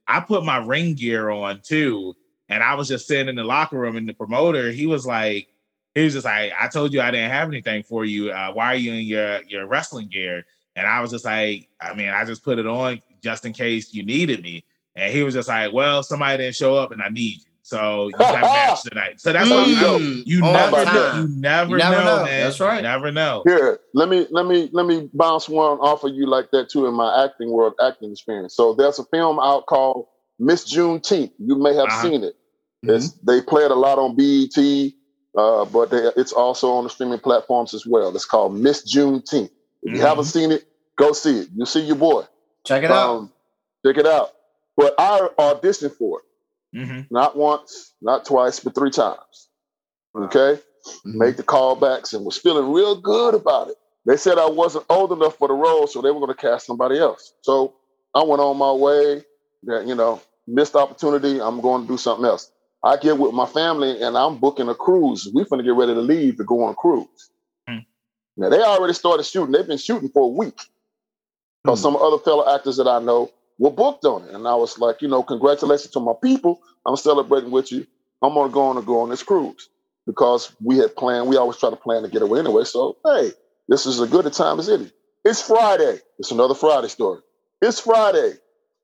I put my ring gear on too. And I was just sitting in the locker room, and the promoter, he was like, he was just like, I told you I didn't have anything for you. Uh, why are you in your, your wrestling gear? And I was just like, I mean, I just put it on just in case you needed me. And he was just like, well, somebody didn't show up and I need you. So you got a match tonight. So that's Mm. what you know. Mm. You All never the know. time. You never, You never know, know. man. That's right. You never know. Here, let me let me let me bounce one off of you like that too in my acting world, acting experience. So there's a film out called Miss Juneteenth. You may have Uh-huh. seen it. It's, they play it a lot on B E T, uh, but they, it's also on the streaming platforms as well. It's called Miss Juneteenth. If you Mhm. haven't seen it, go see it. You see your boy. Check it out. Um, check it out. But I auditioned for it. Mm-hmm. Not once, not twice, but three times. Okay? Mhm. Made the callbacks and was feeling real good about it. They said I wasn't old enough for the role, so they were going to cast somebody else. So I went on my way. That, you know, missed opportunity. I'm going to do something else. I get with my family and I'm booking a cruise. We finna get ready to leave to go on a cruise. Mm. Now they already started shooting. They've been shooting for a week because Mm. some other fellow actors that I know were booked on it. And I was like, you know, congratulations to my people. I'm celebrating with you. I'm gonna go on to go on this cruise because we had planned. We always try to plan to get away anyway. So hey, this is as good a time as any. It's Friday. It's another Friday story. It's Friday.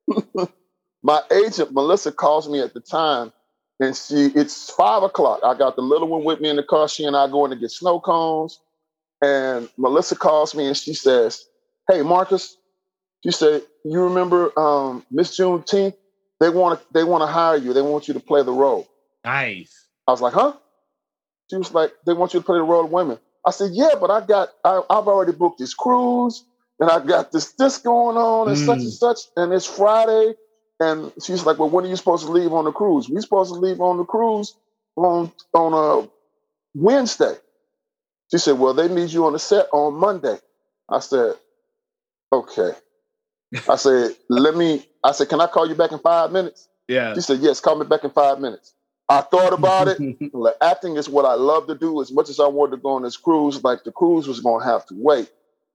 My agent Melissa calls me at the time. And she, it's five o'clock. I got the little one with me in the car. She and I going to get snow cones. And Melissa calls me and she says, "Hey, Marcus," she said, "you remember um, Miss Juneteenth? They want to they want to hire you. They want you to play the role." Nice. I was like, "Huh?" She was like, "They want you to play the role of women." I said, "Yeah, but I got I, I've already booked this cruise and I got this this going on and Mm. such and such, and it's Friday." And she's like, "Well, when are you supposed to leave on the cruise?" "We're supposed to leave on the cruise on on a Wednesday." She said, "Well, they need you on the set on Monday." I said, "Okay." I said, "Let me." I said, "Can I call you back in five minutes?" Yeah. She said, "Yes, call me back in five minutes." I thought about it. Like, acting is what I love to do. As much as I wanted to go on this cruise, like the cruise was going to have to wait.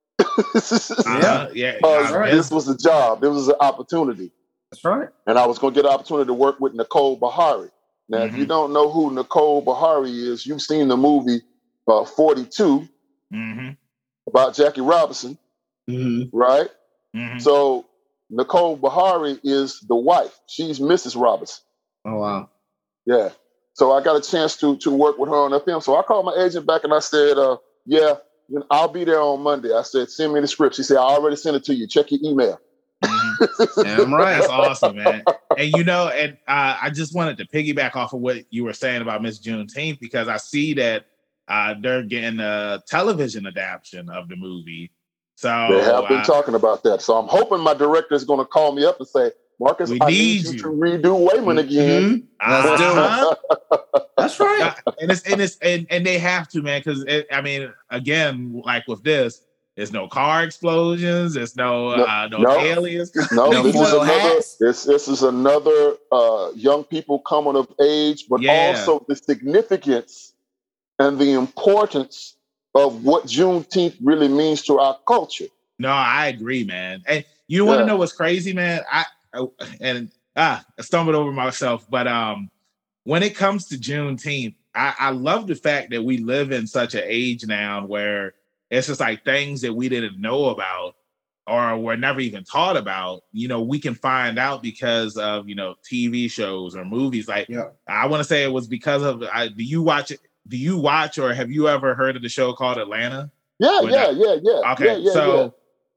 Uh-huh. Yeah. Because Uh, right. this was a job. It was an opportunity. That's right. And I was going to get an opportunity to work with Nicole Bahari. Now, if you Mhm. don't know who Nicole Bahari is, you've seen the movie uh, forty-two Mm-hmm. about Jackie Robinson, Mm-hmm. right? Mm-hmm. So Nicole Bahari is the wife. She's Missus Robinson. Oh wow. Yeah. So I got a chance to to work with her on that film. So I called my agent back and I said, uh, yeah, you know, I'll be there on Monday. I said, send me the script. She said, I already sent it to you. Check your email. Mm-hmm. Damn right. That's awesome, man. And you know, and uh, I just wanted to piggyback off of what you were saying about Miss Juneteenth because I see that uh, they're getting a television adaptation of the movie. So They have been uh, talking about that. So I'm hoping my director is going to call me up and say, Marcus, We I need need you you. to redo Wayman again. Mhm. Let's do uh-huh. it. That's right. Uh, and it's and it's and, and they have to, man, because I mean, again, like with this, there's no car explosions, there's no No, uh, no, no. aliens. No, No this is foil another. hats? This this is another uh, young people coming of age, but Yeah. also the significance and the importance of what Juneteenth really means to our culture. No, I agree, man. And you want to Yeah. know what's crazy, man? I, I and ah, I stumbled over myself, but um, when it comes to Juneteenth, I, I love the fact that we live in such an age now where it's just like things that we didn't know about or were never even taught about. You know, we can find out because of you know T V shows or movies. Like Yeah. I want to say it was because of. I, do you watch it? Do you watch or have you ever heard of the show called Atlanta? Yeah, When yeah, I- yeah, yeah. Okay, yeah, yeah, so yeah.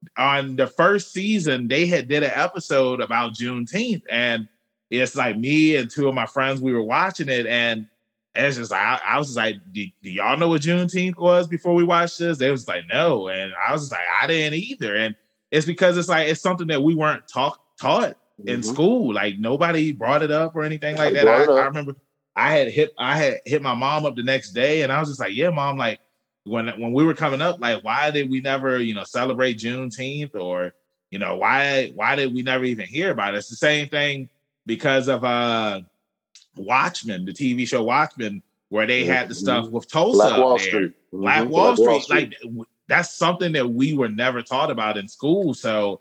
on the first season, they had did an episode about Juneteenth, and it's like me and two of my friends, we were watching it, and it's just like I, I was just like, do, do y'all know what Juneteenth was before we watched this? They was like, no, and I was just like, I didn't either, and it's because it's like it's something that we weren't taught taught in Mhm. school. Like nobody brought it up or anything like They that. I, brought it I up. remember I had hit I had hit my mom up the next day, and I was just like, yeah, mom, like. When when we were coming up, like why did we never, you know, celebrate Juneteenth or, you know, why why did we never even hear about it? It's the same thing because of uh Watchmen, the T V show Watchmen, where they had the stuff with Tulsa Black up Wall there. Street. Black Mhm. Wall Street, like w- that's something that we were never taught about in school. So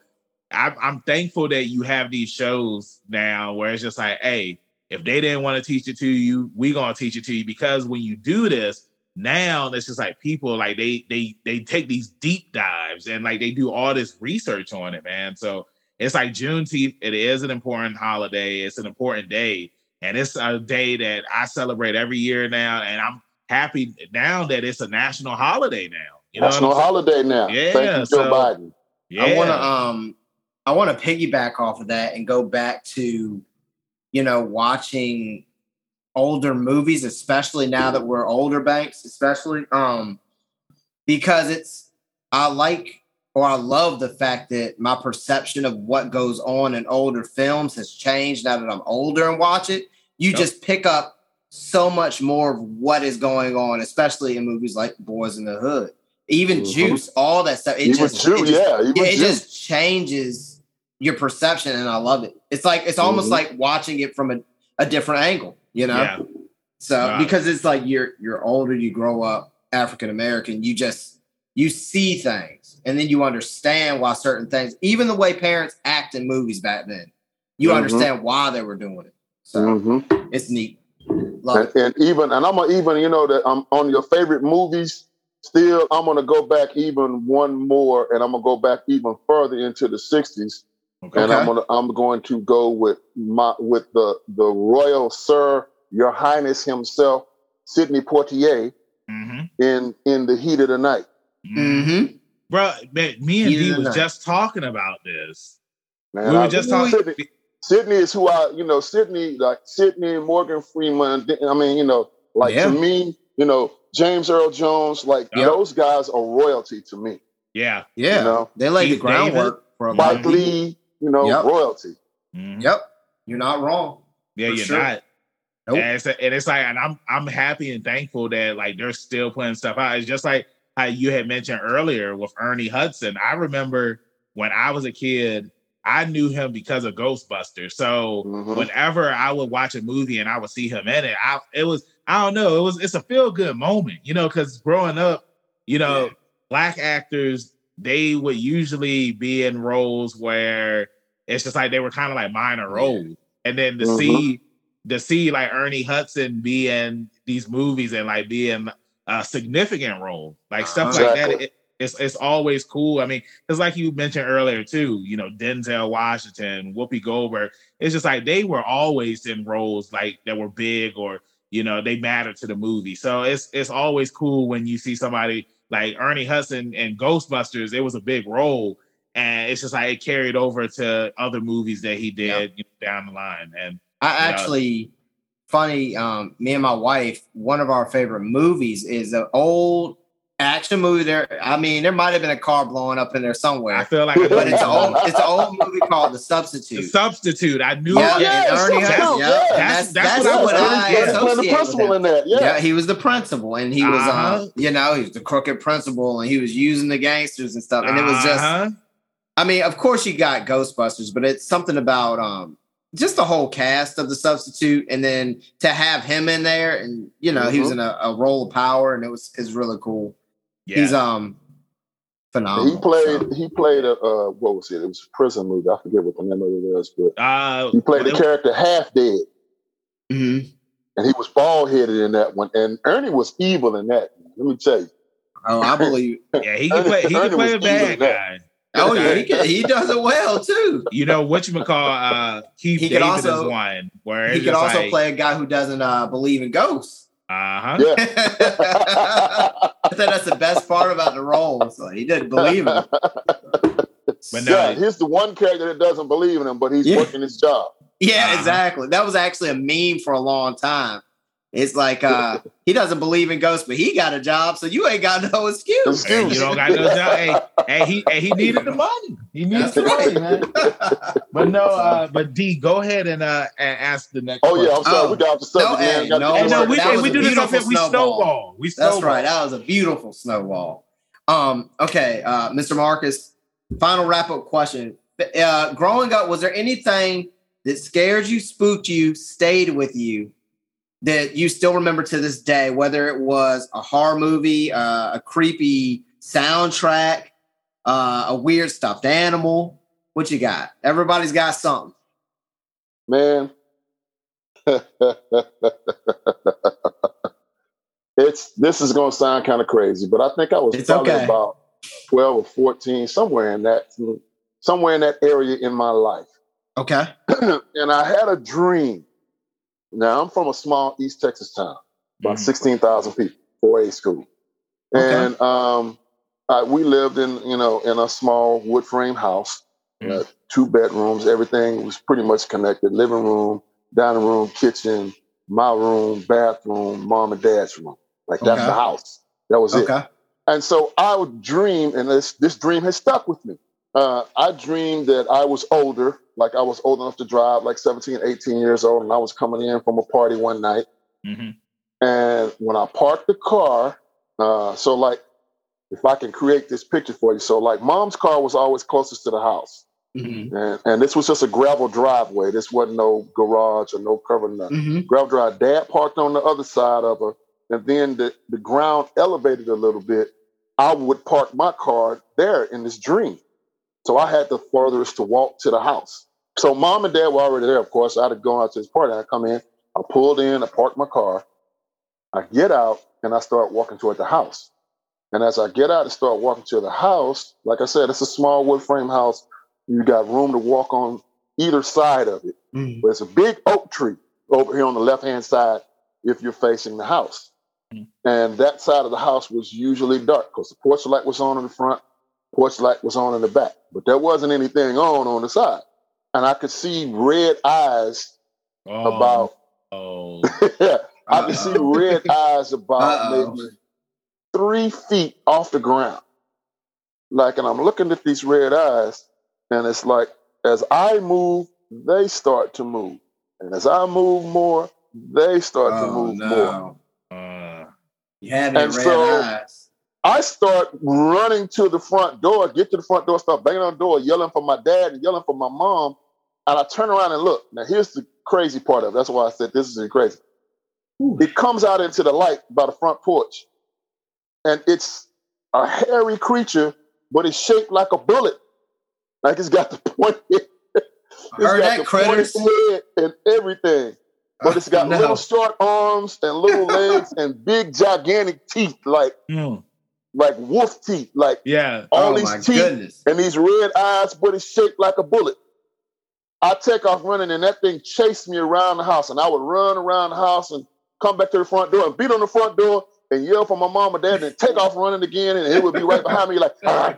I'm, I'm thankful that you have these shows now where it's just like, hey, if they didn't want to teach it to you, we gonna teach it to you. Because when you do this, now it's just like people like they they they take these deep dives and like they do all this research on it, man. So it's like Juneteenth. It is an important holiday. It's an important day, and it's a day that I celebrate every year now. And I'm happy now that it's a national holiday now. You know, national holiday now. Yeah, Thank you, Joe so, Biden. Yeah. I want to um I want to piggyback off of that and go back to, you know, watching older movies, especially now that we're older, Banks, especially um because it's I like or I love the fact that my perception of what goes on in older films has changed now that I'm older and watch it. You Yep. just pick up so much more of what is going on, especially in movies like Boys in the Hood. Even Mhm. Juice, all that stuff. It Even just, Ju- it just, yeah, even yeah, it Juice. just changes your perception, and I love it. It's like it's almost Mhm. like watching it from a, a different angle, you know. Yeah. So Wow. because it's like you're you're older, you grow up African American, you just you see things, and then you understand why certain things, even the way parents act in movies back then, you Mhm. understand why they were doing it. So Mhm. it's neat. Love And, it. and even, and I'm gonna even, you know, that I'm on your favorite movies. Still, I'm gonna go back even one more, and I'm gonna go back even further into the sixties. Okay. And I'm gonna, I'm going to go with my, with the the Royal Sir, Your Highness himself, Sidney Poitier, Mm-hmm. in in The Heat of the Night. Mm-hmm. Bro, man, me and Heat of D the was night. just talking about this. Man, We were I- just talking. Sidney, Sidney is who I, you know, Sidney, like Sidney, Morgan Freeman. I mean, you know, like Yeah. to me, you know, James Earl Jones, like Yep. those guys are royalty to me. Yeah. Yeah, You know, they laid the Keith groundwork for a lot. Spike of people. Lee, you know, Yep. royalty. Mhm. Yep, you're not wrong. Yeah, For you're sure. not. Nope. And it's, and it's like, and I'm I'm happy and thankful that like they're still putting stuff out. It's just like how you had mentioned earlier with Ernie Hudson. I remember when I was a kid, I knew him because of Ghostbusters. So Mhm. whenever I would watch a movie and I would see him in it, I it was I don't know, it was it's a feel good moment, you know, because growing up, you know, Yeah. black actors, they would usually be in roles where it's just like they were kind of like minor Yeah. roles, and then to Mhm. see to see like Ernie Hudson be in these movies and like be in a significant role, like stuff like that. Exactly. It, it's it's always cool. I mean, because like you mentioned earlier too, you know, Denzel Washington, Whoopi Goldberg. It's just like they were always in roles like that were big or you know they mattered to the movie. So it's it's always cool when you see somebody like Ernie Hudson in Ghostbusters. It was a big role, and it's just like it carried over to other movies that he did you know, down the line. And I Yeah. actually, funny, um, me and my wife, one of our favorite movies is an old action movie. There, I mean, there might have been a car blowing up in there I somewhere, feel like I know but it's what an you're old, talking it's an old movie called The The Substitute. Substitute. I knew. Yeah, Oh, yeah, and Ernie Substitute, Hudson. yeah. Yeah, and That's- that's that's that's what what I was- I yeah. Playing the associate with principal him. in that. Yeah. Yeah, he was the principal, and he was, Uh-huh. um, you know, he was the crooked principal, and he was using the gangsters and stuff, and it was just. Uh-huh. I mean, of course, you got Ghostbusters, but it's something about um, just the whole cast of The Substitute, and then to have him in there, and you know, he was in a, a role of power, and it was is really cool. Yeah. He's um phenomenal. He played. so. He played a uh, what was it? It was a prison movie. I forget what the name of it was, but uh, he played the it- character Half Dead, Mhm. and he was bald headed in that one. And Ernie was evil in that. Let me tell you. Oh, I believe. Yeah, he can play. He can Ernie play a was bad evil, guy. Oh yeah, he can, he does it well too. You know what you call uh, Keith He could David also- is one where He it's could just also like, play a guy who doesn't uh, believe in ghosts. Uh huh. Yeah. I think that's the best part about the role. So he didn't believe in it. But no, Yeah, he's the one character that doesn't believe in him, but he's Yeah. working his job. Yeah, Uh-huh. exactly. That was actually a meme for a long time. It's like uh he doesn't believe in ghosts, but he got a job, so you ain't got no excuse. Hey, you don't got no job. Hey, hey, he, hey, he needed the money. He needed That's the money, right. man. But no, uh, but D, go ahead and uh, and ask the next. Oh yeah, I'm sorry, Oh. we got off the subject. No, man. hey, Got no, to Hey, get no, right. we, That hey, was we a do this beautiful up here. We snowball. snowball. We That's snowball. right. That was a beautiful snowball. Um, okay, uh, Mister Marcus, final wrap-up question. Uh, growing up, was there anything that scared you, spooked you, stayed with you that you still remember to this day, whether it was a horror movie, uh, a creepy soundtrack, uh, a weird stuffed animal, What you got? Everybody's got something. Man. It's this is gonna sound kind of crazy, but I think I was It's probably okay. about twelve or fourteen, somewhere in that somewhere in that area in my life. Okay. And I had a dream. Now I'm from a small East Texas town, about Mhm. sixteen thousand people, four A school. Okay. And um I, we lived in, you know, in a small wood frame house, Mhm. uh, two bedrooms, everything was pretty much connected. Living room, dining room, kitchen, my room, bathroom, mom and dad's room. Like that's Okay. the house. That was it. Okay. And so I would dream, and this this dream has stuck with me. Uh, I dreamed that I was older, like I was old enough to drive, like seventeen, eighteen years old, and I was coming in from a party one night. Mhm. And when I parked the car, uh, so like, if I can create this picture for you, so like mom's car was always closest to the house. Mm-hmm. And, and this was just a gravel driveway. This wasn't no garage or no cover, nothing. Mm-hmm. Gravel drive. Dad parked on the other side of her, and then the, the ground elevated a little bit. I would park my car there in this dream. So I had the furthest to walk to the house. So mom and dad were already there, of course. I'd have gone out to this party. I come in, I pulled in, I parked my car. I get out, and I start walking toward the house. And as I get out and start walking to the house, like I said, it's a small wood frame house. You got room to walk on either side of it. Mm-hmm. But it's a big oak tree over here on the left-hand side if you're facing the house. Mhm. And that side of the house was usually dark because the porch light was on in the front, porch light was on in the back. But there wasn't anything on on the side. And I could see red eyes Oh, about, oh. I could see red eyes about Uh-oh. maybe three feet off the ground. Like, and I'm looking at these red eyes, and it's like, as I move, they start to move. And as I move more, they start to Oh move more. no! Uh, You had me And red so- eyes. I start running to the front door, get to the front door, start banging on the door, yelling for my dad and yelling for my mom. And I turn around and look. Now, here's the crazy part of it. That's why I said this is crazy. It comes out into the light by the front porch. And it's a hairy creature, but it's shaped like a bullet. Like it's got the point. It's Heard got that, the critters. pointed head and everything. But it's got No. little short arms and little legs and big gigantic teeth, like mm, like wolf teeth, like yeah. all Oh these my teeth goodness! and these red eyes, but it's shaped like a bullet. I take off running, and that thing chased me around the house, and I would run around the house and come back to the front door and beat on the front door and yell for my mom and dad, and take off running again, and it would be right behind me, like the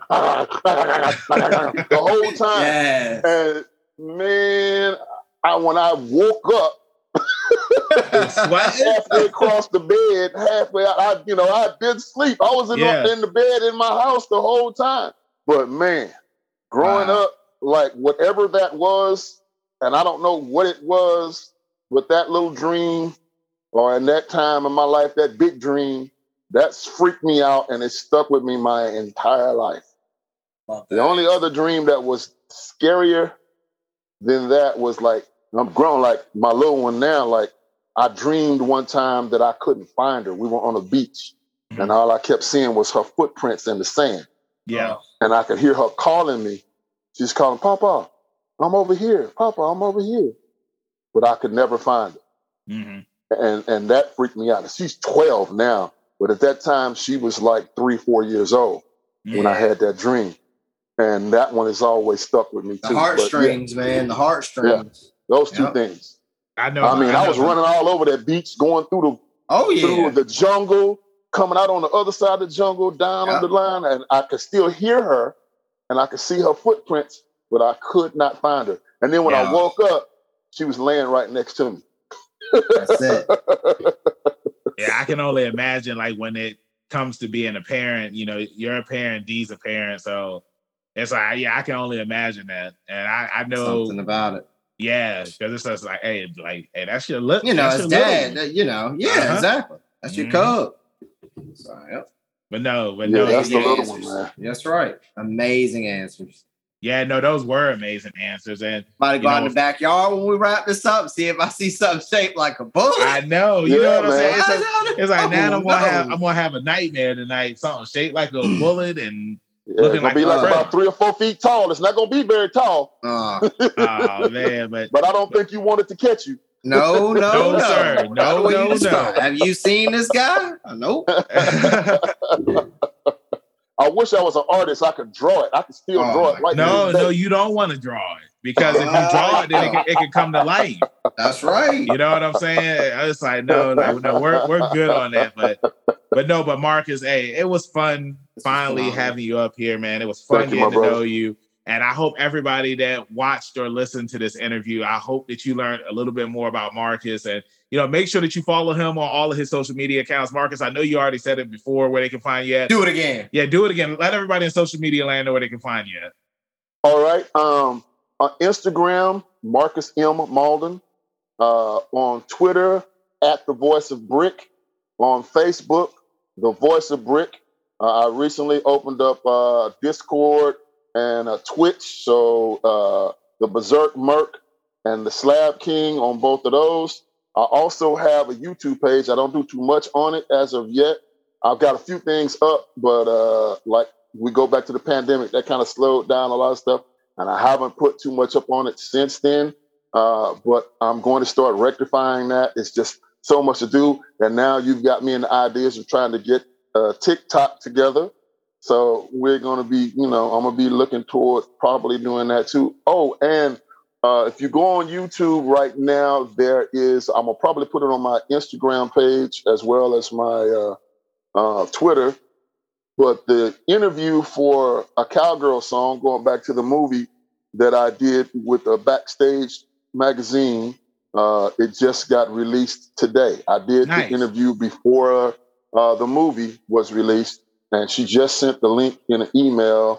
whole time. Yeah. And man, I when I woke up Sweating? halfway across the bed, halfway, I, I you know, I didn't sleep. I was in, Yeah. the, in the bed in my house the whole time. But man, growing Wow. up, like whatever that was, and I don't know what it was, but that little dream, or in that time in my life, that big dream, that's freaked me out, and it stuck with me my entire life. The only other dream that was scarier than that was like, I'm grown, like my little one now, like I dreamed one time that I couldn't find her. We were on a beach, Mhm. and all I kept seeing was her footprints in the sand. Yeah. And I could hear her calling me. She's calling, Papa, I'm over here. Papa, I'm over here. But I could never find her. hmm And and that freaked me out. And she's twelve now, but at that time she was like three, four years old when I had that dream. And that one has always stuck with me The too. But, yeah, heartstrings, man. The heartstrings. those two Yep. things. I know. I mean, I, know. was running all over that beach, going through the Oh through yeah. the jungle, coming out on the other side of the jungle, down Yep. on the line, and I could still hear her, and I could see her footprints, but I could not find her. And then when Yeah. I woke up, she was laying right next to me. That's it. Yeah, I can only imagine like when it comes to being a parent, you know, you're a parent, Dee's a parent. So it's like, yeah, I can only imagine that. And I, I know, Something about it. yeah, because it's just like, hey, like, hey, that's your look. You know, that's it's your dad. little- that- You know, yeah, Uh-huh. exactly. That's your Mhm. cub. So, yep. But no, but Yeah, no, that's the yeah, little Answers. one, man. That's right. Amazing answers. yeah, no, those were amazing answers. And About to You go out in know- the backyard when we wrap this up, see if I see something shaped like a bullet. I know, you Yeah, know what I'm man. saying? It's, like- it's like now Oh, I'm gonna have no. I'm gonna have a nightmare tonight, something shaped like a bullet and Yeah, looking it's gonna like be a like predator. about three or four feet tall. It's not gonna be very tall, Uh, Oh man, but but I don't think you want it to catch you. no, no, No, no, sir. No, What no, you no. describe? Have you seen this guy? Uh, nope. I wish I was an artist. I could draw it. I could still Oh, draw it right no, now. no, you don't want to draw it because if you draw it, then it can, it can come to life. That's right. You know what I'm saying? I was like, no, no, no, we're we're good on that. But but no, but Marcus, hey, it was fun This was finally phenomenal. having you up here, man. It was fun Thank you, getting my to brother. know you. And I hope everybody that watched or listened to this interview, I hope that you learned a little bit more about Marcus. And, you know, make sure that you follow him on all of his social media accounts. Marcus, I know you already said it before where they can find you at. Do it again. Yeah, do it again. Let everybody in social media land know where they can find you at. All right. Um, on Instagram, Marcus M. Malden. Uh, on Twitter, at The Voice of Brick. On Facebook, The Voice of Brick. Uh, I recently opened up uh, Discord and uh, Twitch. So uh, the Berserk Merc and the Slab King on both of those. I also have a YouTube page. I don't do too much on it as of yet. I've got a few things up, but uh, like we go back to the pandemic, that kind of slowed down a lot of stuff. And I haven't put too much up on it since then. Uh, but I'm going to start rectifying that. It's just so much to do. And now you've got me in the ideas of trying to get uh, TikTok together. So we're going to be, you know, I'm going to be looking toward probably doing that too. Oh, and uh, if you go on YouTube right now, there is, I'm going to probably put it on my Instagram page as well as my uh, uh, Twitter. But the interview for a Cowgirl song, going back to the movie that I did with a Backstage magazine, uh, it just got released today. I did Nice. the interview before uh, the movie was released, and she just sent the link in an email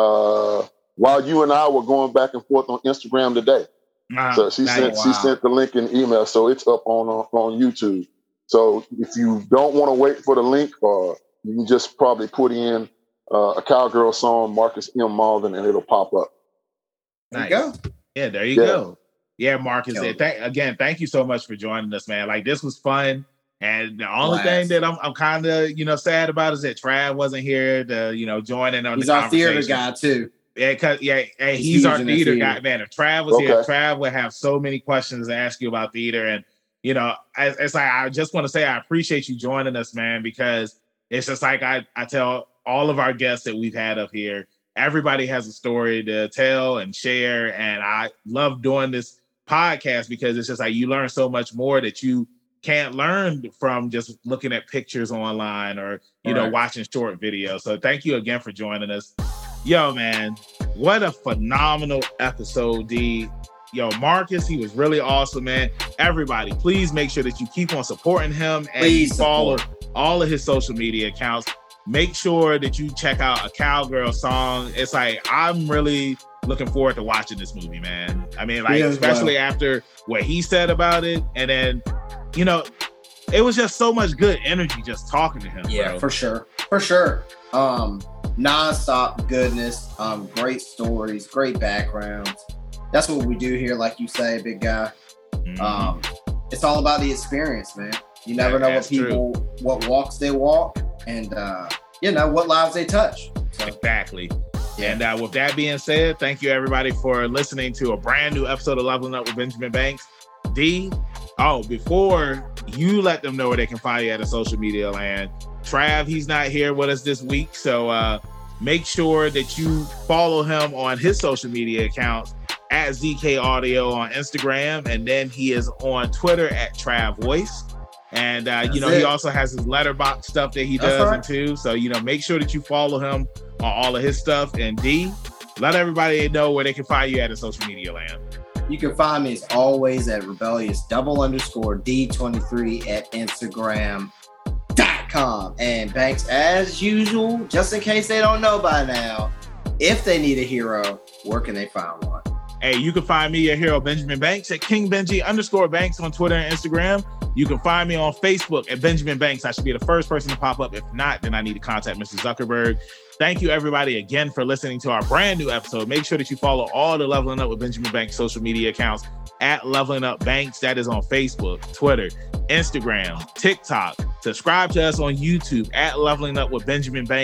uh, while you and I were going back and forth on Instagram today. Wow, So she nice. sent wow. she sent the link in email, so it's up on on, on YouTube. So if you don't want to wait for the link, or you can just probably put in uh, a Cowgirl song, Marcus M. Malden, and it'll pop up. There Nice. you go. Yeah, there you Yeah. go. Yeah, Marcus. Killed eh, it. thank, again, thank you so much for joining us, man. Like this was fun. And the only Blast. thing that I'm, I'm kind of, you know, sad about is that Trav wasn't here to, you know, join in on He's the our theater conversation. guy too. Yeah, cause yeah, hey, He's he's, our huge in the theater theater. guy, man. If Trav was here, Okay. Trav would have so many questions to ask you about theater. And you know, I, it's like I just want to say I appreciate you joining us, man, because it's just like I, I tell all of our guests that we've had up here, everybody has a story to tell and share, and I love doing this podcast because it's just like you learn so much more that you can't learn from just looking at pictures online or you know Right. watching short videos. So thank you again for joining us. Yo, man, what a phenomenal episode, D. Yo, Marcus, he was really awesome, man. Everybody, please make sure that you keep on supporting him and Please follow support. all of his social media accounts. Make sure that you check out a Cowgirl song. It's like, I'm really looking forward to watching this movie, man. I mean, like, Me as especially well. after what he said about it. And then, you know, it was just so much good energy just talking to him. Yeah, bro. for sure. For sure. Um, non-stop goodness, um, great stories, great backgrounds. That's what we do here, like you say, big guy. Mhm. Um, it's all about the experience, man. You never Yeah, know what that's true. people, what walks they walk, and uh, you know what lives they touch. So, Exactly. yeah. And uh, with that being said, thank you everybody for listening to a brand new episode of Leveling Up with Benjamin Banks. D, oh, before you let them know where they can find you at in social media land, Trav, he's not here with us this week. So uh, make sure that you follow him on his social media accounts at Z K Audio on Instagram. And then he is on Twitter at Trav Voice. And, uh, you That's know, he it. also has his letterbox stuff that he That's does right. too. So, you know, make sure that you follow him on all of his stuff. And D, let everybody know where they can find you at in social media land. You can find me as always at rebellious double underscore D twenty-three at Instagram dot com. And Banks, as usual, just in case they don't know by now, if they need a hero, where can they find one? Hey, you can find me, your hero, Benjamin Banks, at King Benji underscore Banks on Twitter and Instagram. You can find me on Facebook at Benjamin Banks. I should be the first person to pop up. If not, then I need to contact Mister Zuckerberg. Thank you, everybody, again for listening to our brand new episode. Make sure that you follow all the Leveling Up with Benjamin Banks social media accounts at Leveling Up Banks. That is on Facebook, Twitter, Instagram, TikTok. Subscribe to us on YouTube at Leveling Up with Benjamin Banks.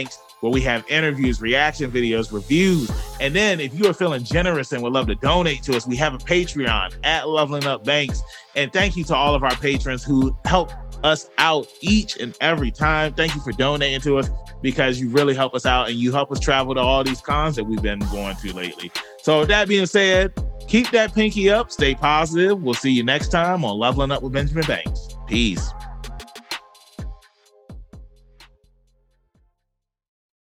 where we have interviews, reaction videos, reviews. And then if you are feeling generous and would love to donate to us, we have a Patreon at Leveling Up Banks. And thank you to all of our patrons who help us out each and every time. Thank you for donating to us, because you really help us out and you help us travel to all these cons that we've been going to lately. So with that being said, keep that pinky up, stay positive. We'll see you next time on Leveling Up with Benjamin Banks. Peace.